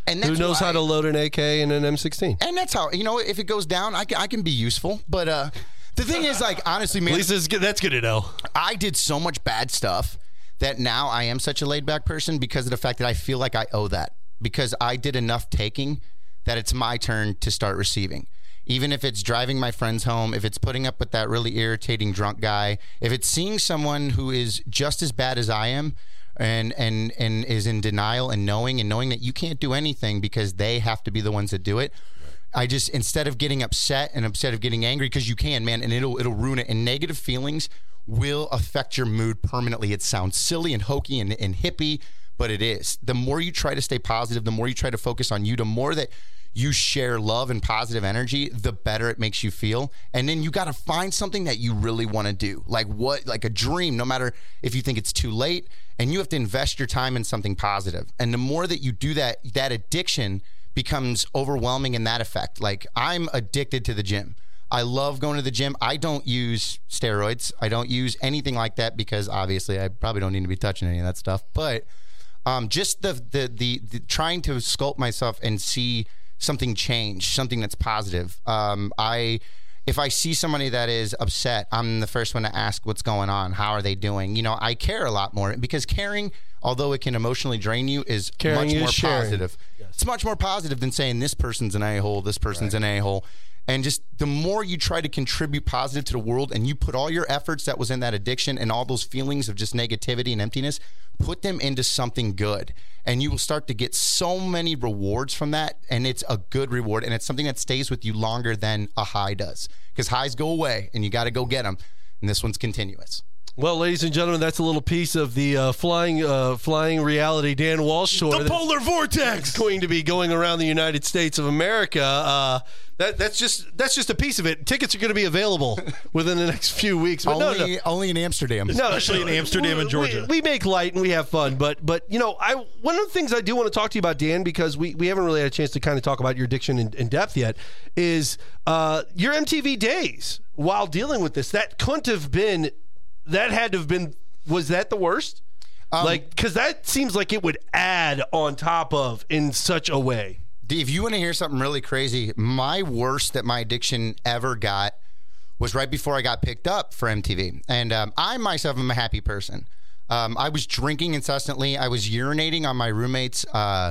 And that's who knows why, how to load an A K and an M sixteen. And that's how, you know, if it goes down, I can, I can be useful. But uh, the thing is, like, honestly, man. At least that's good, that's good to know. I did so much bad stuff that now I am such a laid-back person because of the fact that I feel like I owe that. Because I did enough taking that it's my turn to start receiving. Even if it's driving my friends home, if it's putting up with that really irritating drunk guy, if it's seeing someone who is just as bad as I am and and and is in denial and knowing and knowing that you can't do anything because they have to be the ones that do it. I just, instead of getting upset and instead of getting angry, because you can, man, and it'll it'll ruin it. And negative feelings will affect your mood permanently. It sounds silly and hokey and, and hippie, but it is. The more you try to stay positive, the more you try to focus on you, the more that you share love and positive energy, the better it makes you feel. And then you got to find something that you really want to do. Like what, like a dream, no matter if you think it's too late, and you have to invest your time in something positive. And the more that you do that, that addiction becomes overwhelming in that effect. Like, I'm addicted to the gym. I love going to the gym. I don't use steroids. I don't use anything like that because obviously I probably don't need to be touching any of that stuff. But um, just the, the, the, the trying to sculpt myself and see something change, something that's positive. Um, I, if I see somebody that is upset, I'm the first one to ask what's going on. How are they doing? You know, I care a lot more because caring, although it can emotionally drain you, is Caring much is more sharing. positive. Yes. It's much more positive than saying this person's an a-hole, this person's right. an a-hole. And just the more you try to contribute positive to the world and you put all your efforts that was in that addiction and all those feelings of just negativity and emptiness, put them into something good. And you will start to get so many rewards from that. And it's a good reward. And it's something that stays with you longer than a high does. Because highs go away and you got to go get them. And this one's continuous. Well, ladies and gentlemen, that's a little piece of the uh, flying uh, flying reality Dan Walsh tour. The polar vortex going to be going around the United States of America. Uh, that that's just that's just a piece of it. Tickets are going to be available within the next few weeks. But only, no, no. only in Amsterdam, no, especially in Amsterdam and Georgia. We, we make light and we have fun, but but you know, I one of the things I do want to talk to you about, Dan, because we, we haven't really had a chance to kind of talk about your addiction in, in depth yet, is uh, your M T V days while dealing with this. That couldn't have been. That had to have been, was that the worst? Um, like, because that seems like it would add on top of in such a way. If you want to hear something really crazy, my worst that my addiction ever got was right before I got picked up for M T V. And um, I myself am a happy person. Um, I was drinking incessantly. I was urinating on my roommate's uh,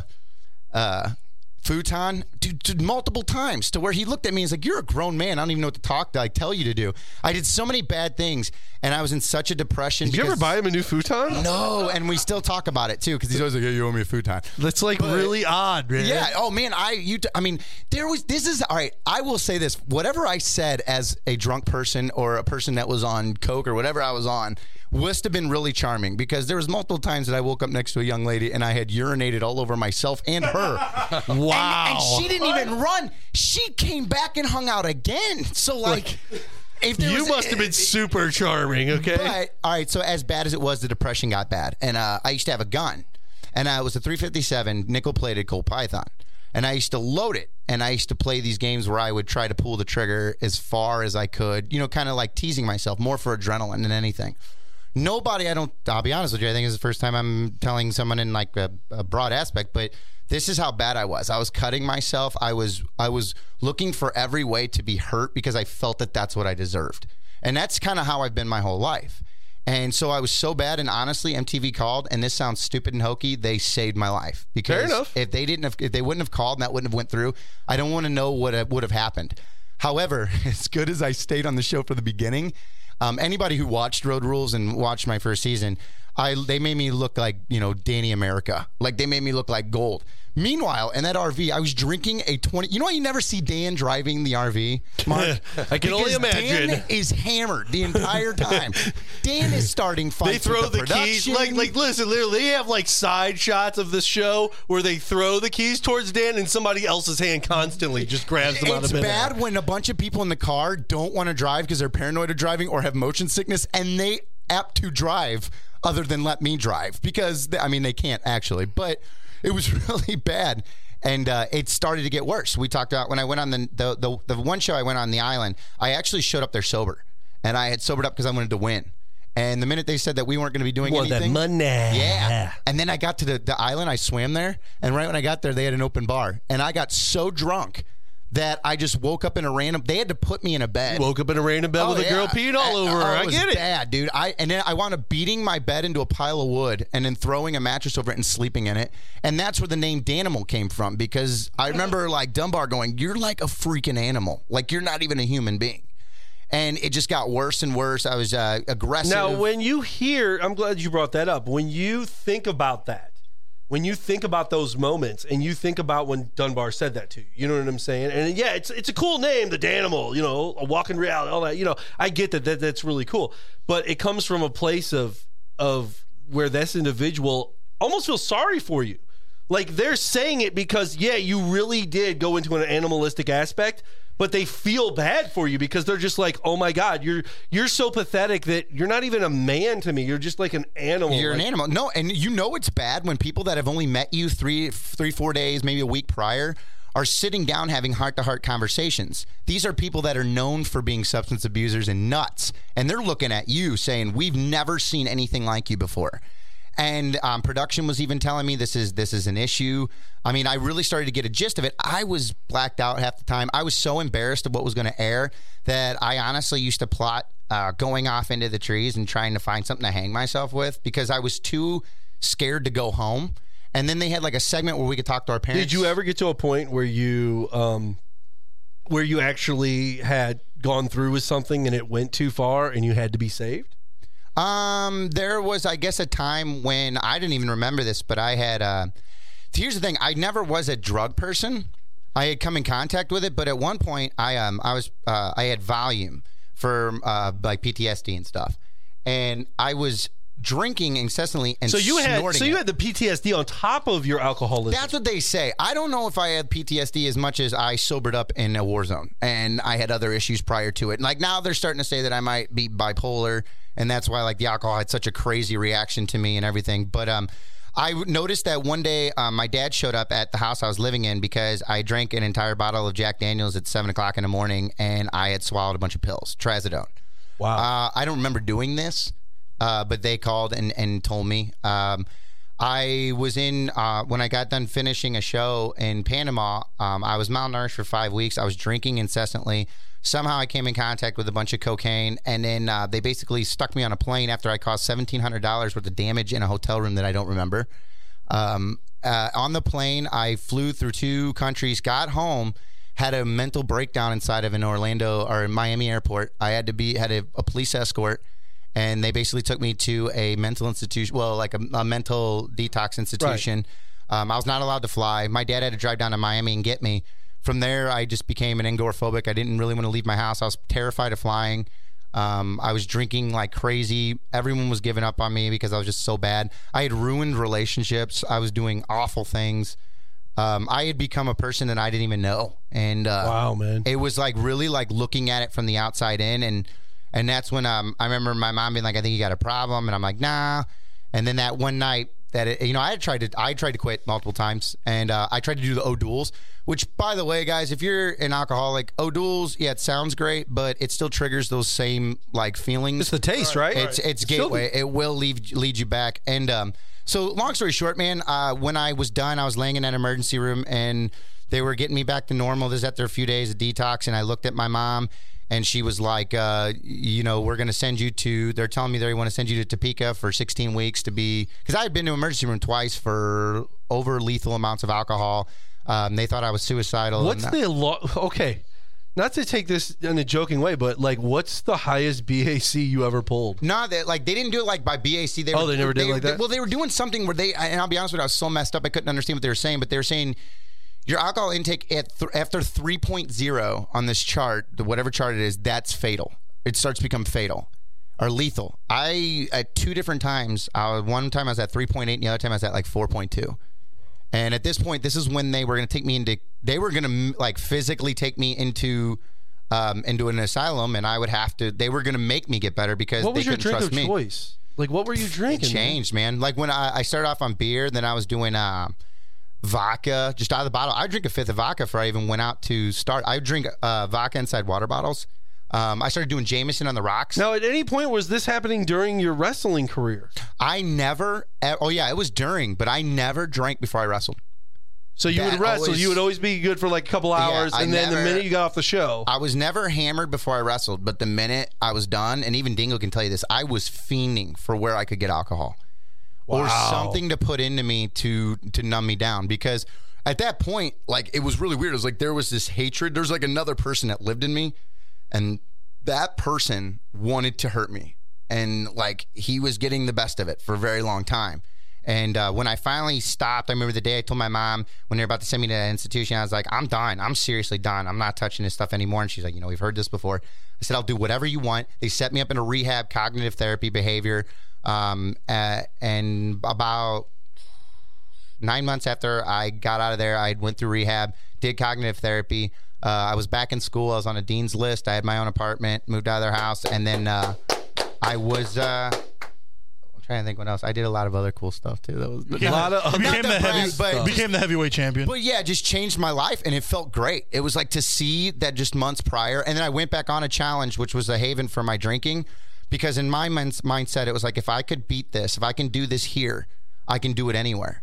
uh, futon dude, dude, multiple times to where he looked at me and was like, you're a grown man. I don't even know what to talk to. I tell you to do. I did so many bad things, and I was in such a depression. Did you ever buy him a new futon? No, and we still talk about it, too, because he's always like, hey, you owe me a futon. That's, like, but, really odd, man. Yeah. Oh, man, I, you, I mean, there was, this is, all right, I will say this. Whatever I said as a drunk person or a person that was on coke or whatever I was on must have been really charming, because there was multiple times that I woke up next to a young lady and I had urinated all over myself and her. Wow. And, and she didn't even run. She came back and hung out again. So, like... If you was, must have been super charming, okay? But, all right, so as bad as it was, the depression got bad. And uh, I used to have a gun. And uh, it was a three fifty-seven nickel-plated Colt Python. And I used to load it. And I used to play these games where I would try to pull the trigger as far as I could. You know, kind of like teasing myself, more for adrenaline than anything. Nobody, I don't, I'll be honest with you, I think it's the first time I'm telling someone in like a, a broad aspect, but this is how bad I was. I was cutting myself. I was I was looking for every way to be hurt because I felt that that's what I deserved. And that's kind of how I've been my whole life. And so I was so bad, and honestly, M T V called, and this sounds stupid and hokey, they saved my life. Because Fair enough. if they didn't have, if they wouldn't have called and that wouldn't have went through, I don't want to know what would have happened. However, as good as I stayed on the show for the beginning, um, anybody who watched Road Rules and watched my first season, I they made me look like, you know, Danny America. Like, they made me look like gold. Meanwhile, in that R V, I was drinking a twenty. You know how you never see Dan driving the R V, Mark? I can only imagine. Dan is hammered the entire time. Dan is starting fights. They throw with the, the keys. Like, like, listen, literally, they have like side shots of this show where they throw the keys towards Dan, and somebody else's hand constantly just grabs them it's out of midair. It's bad when a bunch of people in the car don't want to drive because they're paranoid of driving or have motion sickness, and they apt to drive other than let me drive because I mean they can't actually, but. It was really bad, and uh, it started to get worse. We talked about when I went on the, the the the one show I went on the island, I actually showed up there sober, and I had sobered up because I wanted to win. And the minute they said that we weren't going to be doing Want that anything. money. Yeah. And then I got to the, the island. I swam there. And right when I got there, they had an open bar. And I got so drunk that I just woke up in a random. They had to put me in a bed. You woke up in a random bed oh, with a yeah. girl peeing all over oh, her. It I was get it. Bad, dude. I and then I wound up beating my bed into a pile of wood and then throwing a mattress over it and sleeping in it. And that's where the name Danimal came from, because I remember like Dunbar going, "You're like a freaking animal. Like you're not even a human being." And it just got worse and worse. I was uh, aggressive. Now, when you hear, I'm glad you brought that up. When you think about that, when you think about those moments and you think about when Dunbar said that to you, you know what I'm saying? And yeah, it's it's a cool name, the Danimal, you know, a walking reality, all that. You know, I get that, that that's really cool. But it comes from a place of of where this individual almost feels sorry for you. Like they're saying it because, yeah, you really did go into an animalistic aspect, but they feel bad for you because they're just like, oh my God, you're you're so pathetic that you're not even a man to me. You're just like an animal. You're like, an animal. No, and you know it's bad when people that have only met you three, three, four days, maybe a week prior, are sitting down having heart-to-heart conversations. These are people that are known for being substance abusers and nuts, and they're looking at you saying, we've never seen anything like you before. And um, production was even telling me this is this is an issue. I mean, I really started to get a gist of it. I was blacked out half the time. I was so embarrassed of what was going to air that I honestly used to plot uh, going off into the trees and trying to find something to hang myself with because I was too scared to go home. And then they had like a segment where we could talk to our parents. Did you ever get to a point where you um, where you actually had gone through with something and it went too far and you had to be saved? Um, there was, I guess, a time when I didn't even remember this, but I had, uh, here's the thing. I never was a drug person. I had come in contact with it, but at one point I, um, I was, uh, I had Valium for, uh, like P T S D and stuff. And I was drinking incessantly and so you had, snorting so you it. had the P T S D on top of your alcoholism. That's what they say. I don't know if I had P T S D as much as I sobered up in a war zone and I had other issues prior to it. And like now they're starting to say that I might be bipolar. And that's why, like, the alcohol had such a crazy reaction to me and everything. But um, I noticed that one day um, my dad showed up at the house I was living in because I drank an entire bottle of Jack Daniels at seven o'clock in the morning, and I had swallowed a bunch of pills, trazodone. Wow. Uh, I don't remember doing this, uh, but they called and, and told me. Um, I was in, uh, when I got done finishing a show in Panama, um, I was malnourished for five weeks. I was drinking incessantly. Somehow I came in contact with a bunch of cocaine, and then uh, they basically stuck me on a plane after I caused seventeen hundred dollars worth of damage in a hotel room that I don't remember. Um, uh, on the plane, I flew through two countries, got home, had a mental breakdown inside of an Orlando or Miami airport. I had to be had a, a police escort, and they basically took me to a mental institution, well, like a, a mental detox institution. Right. Um, I was not allowed to fly. My dad had to drive down to Miami and get me. From there, I just became an agoraphobic. I didn't really want to leave my house. I was terrified of flying. Um, I was drinking like crazy. Everyone was giving up on me because I was just so bad. I had ruined relationships. I was doing awful things. Um, I had become a person that I didn't even know. And uh, wow, man, it was like really like looking at it from the outside in. And and that's when um, I remember my mom being like, "I think you got a problem," and I'm like, "Nah." And then that one night that it, you know, I had tried to I tried to quit multiple times, and uh, I tried to do the O'Douls. Which, by the way, guys, if you're an alcoholic, O'Douls, yeah, it sounds great, but it still triggers those same like feelings. It's the taste, right? It's it's It's gateway. still- It will lead lead you back. And um, so, long story short, man, uh, when I was done, I was laying in that emergency room, and they were getting me back to normal. This is after a few days of detox, and I looked at my mom, and she was like, uh, you know, we're going to send you to. They're telling me they want to send you to Topeka for sixteen weeks to be because I had been to emergency room twice for over lethal amounts of alcohol. Um, they thought I was suicidal. What's and, the lo- okay? Not to take this in a joking way, but like, what's the highest B A C you ever pulled? No, they like they didn't do it like by B A C. They Oh, were, they never did like that? Well, they were doing something where they, and I'll be honest with you, I was so messed up I couldn't understand what they were saying. But they were saying your alcohol intake at th- after three point oh on this chart, the whatever chart it is, that's fatal. It starts to become fatal or lethal. I at two different times. Uh, one time I was at three point eight, and the other time I was at like four point two. And at this point, this is when they were going to take me into. They were going to like physically take me into, um, into an asylum, and I would have to. They were going to make me get better because What they was your couldn't drink trust of me. choice? Like, what were you It drinking? changed, man. Like when I, I started off on beer, then I was doing uh, vodka just out of the bottle. I drink a fifth of vodka before I even went out to start. I drink uh, vodka inside water bottles. Um, I started doing Jameson on the rocks. Now, at any point was this happening during your wrestling career? I never. Oh yeah, it was during, but I never drank before I wrestled. So you That would wrestle. always- you would always be good for like a couple hours, Yeah, I and then never- the minute you got off the show, I was never hammered before I wrestled, but the minute I was done, and even Dingo can tell you this, I was fiending for where I could get alcohol or Wow. something to put into me to to numb me down. Because at that point, like, it was really weird. It was like there was this hatred. There's like another person that lived in me, and that person wanted to hurt me, and like he was getting the best of it for a very long time. And uh, when I finally stopped, I remember the day I told my mom when they were about to send me to that institution, I was like, I'm done. I'm seriously done. I'm not touching this stuff anymore. And she's like, you know, we've heard this before. I said, I'll do whatever you want. They set me up in a rehab, cognitive therapy, behavior. Um, uh, and about nine months after I got out of there, I went through rehab, did cognitive therapy. Uh, I was back in school. I was on a dean's list. I had my own apartment, moved out of their house. And then uh, I was... Uh, trying to think what else. I did a lot of other cool stuff too. That was Became, a lot of, became the heavy, but became the heavyweight champion. But yeah, just changed my life, and it felt great. It was like to see that just months prior, and then I went back on a challenge, which was a haven for my drinking, because in my mind's mindset, it was like if I could beat this, if I can do this here, I can do it anywhere.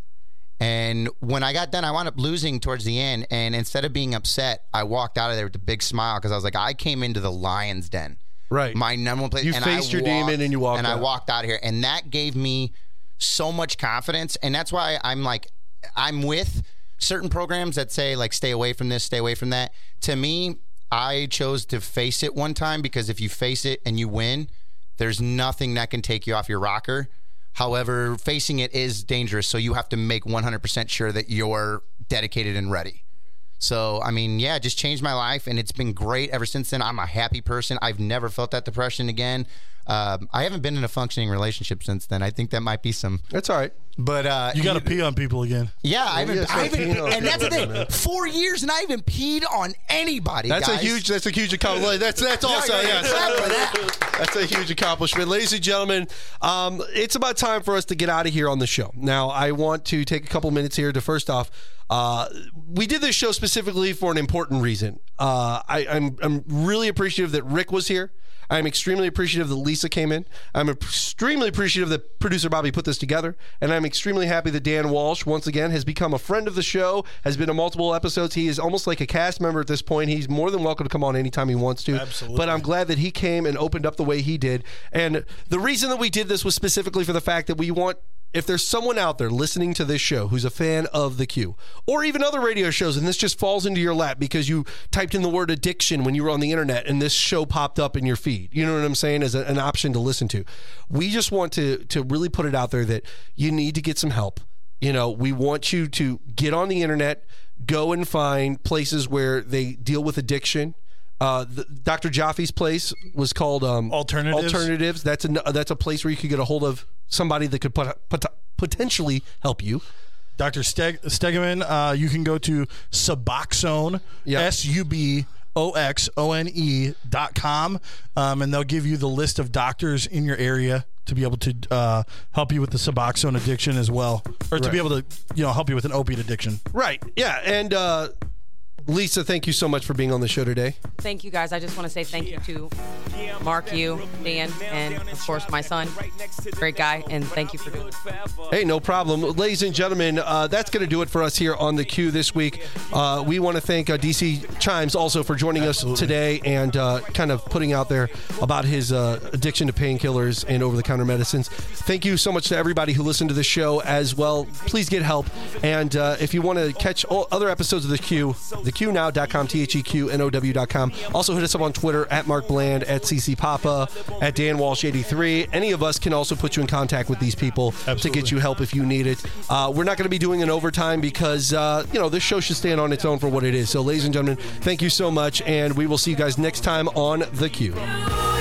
And when I got done, I wound up losing towards the end, and instead of being upset, I walked out of there with a big smile because I was like, I came into the lion's den. Right. My number one place. You and faced I your walked, demon and you walked And out. I walked out of here. And that gave me so much confidence. And that's why I'm like, I'm with certain programs that say, like, stay away from this, stay away from that. To me, I chose to face it one time because if you face it and you win, there's nothing that can take you off your rocker. However, facing it is dangerous. So you have to make one hundred percent sure that you're dedicated and ready. So, I mean, yeah, it just changed my life, and it's been great ever since then. I'm a happy person. I've never felt that depression again. Um, I haven't been in a functioning relationship since then. I think that might be some... That's all right. But uh, you got to pee on people again. Yeah, I haven't, yeah, I haven't and that's the people, thing. man. Four years, and I haven't peed on anybody. That's guys. a huge. That's a huge accomplishment. That's that's also yeah, yes. That's a huge accomplishment, ladies and gentlemen. Um, it's about time for us to get out of here on the show. Now, I want to take a couple minutes here to first off. Uh, we did this show specifically for an important reason. Uh, I, I'm I'm really appreciative that Rick was here. I'm extremely appreciative that Lisa came in. I'm extremely appreciative that producer Bobby put this together. And I'm extremely happy that Dan Walsh, once again, has become a friend of the show, has been on multiple episodes. He is almost like a cast member at this point. He's more than welcome to come on anytime he wants to. Absolutely. But I'm glad that he came and opened up the way he did. And the reason that we did this was specifically for the fact that we want... If there's someone out there listening to this show who's a fan of The Q, or even other radio shows, and this just falls into your lap because you typed in the word addiction when you were on the internet and this show popped up in your feed, you know what I'm saying, as a, an option to listen to. We just want to to really put it out there that you need to get some help. You know, we want you to get on the internet, go and find places where they deal with addiction. Uh, the, Doctor Jaffe's place was called um, Alternatives. Alternatives. That's a that's a place where you could get a hold of somebody that could pot, pot, potentially help you. Doctor Steg- Stegeman, uh, you can go to Suboxone, Yep. S U B O X O N E dot com, um, and they'll give you the list of doctors in your area to be able to uh, help you with the Suboxone addiction as well, or to Right. be able to, you know, help you with an opiate addiction. Right. Yeah. And uh, Lisa, thank you so much for being on the show today. Thank you, guys. I just want to say thank you to Mark, you, Dan, and of course my son. Great guy, and thank you for doing it. Hey, no problem. Ladies and gentlemen, uh, that's going to do it for us here on The Q this week. Uh, we want to thank uh, D C Chimes also for joining Absolutely. us today and uh, kind of putting out there about his uh, addiction to painkillers and over-the-counter medicines. Thank you so much to everybody who listened to the show as well. Please get help. And uh, if you want to catch all other episodes of The Q, the q now dot com, T H E Q N O W dot com. Also hit us up on Twitter, at Mark Bland, at C C Papa, at Dan Walsh eighty-three. Any of us can also put you in contact with these people Absolutely. to get you help if you need it. Uh, we're not going to be doing an overtime because, uh, you know, this show should stand on its own for what it is. So, ladies and gentlemen, thank you so much, and we will see you guys next time on The Q.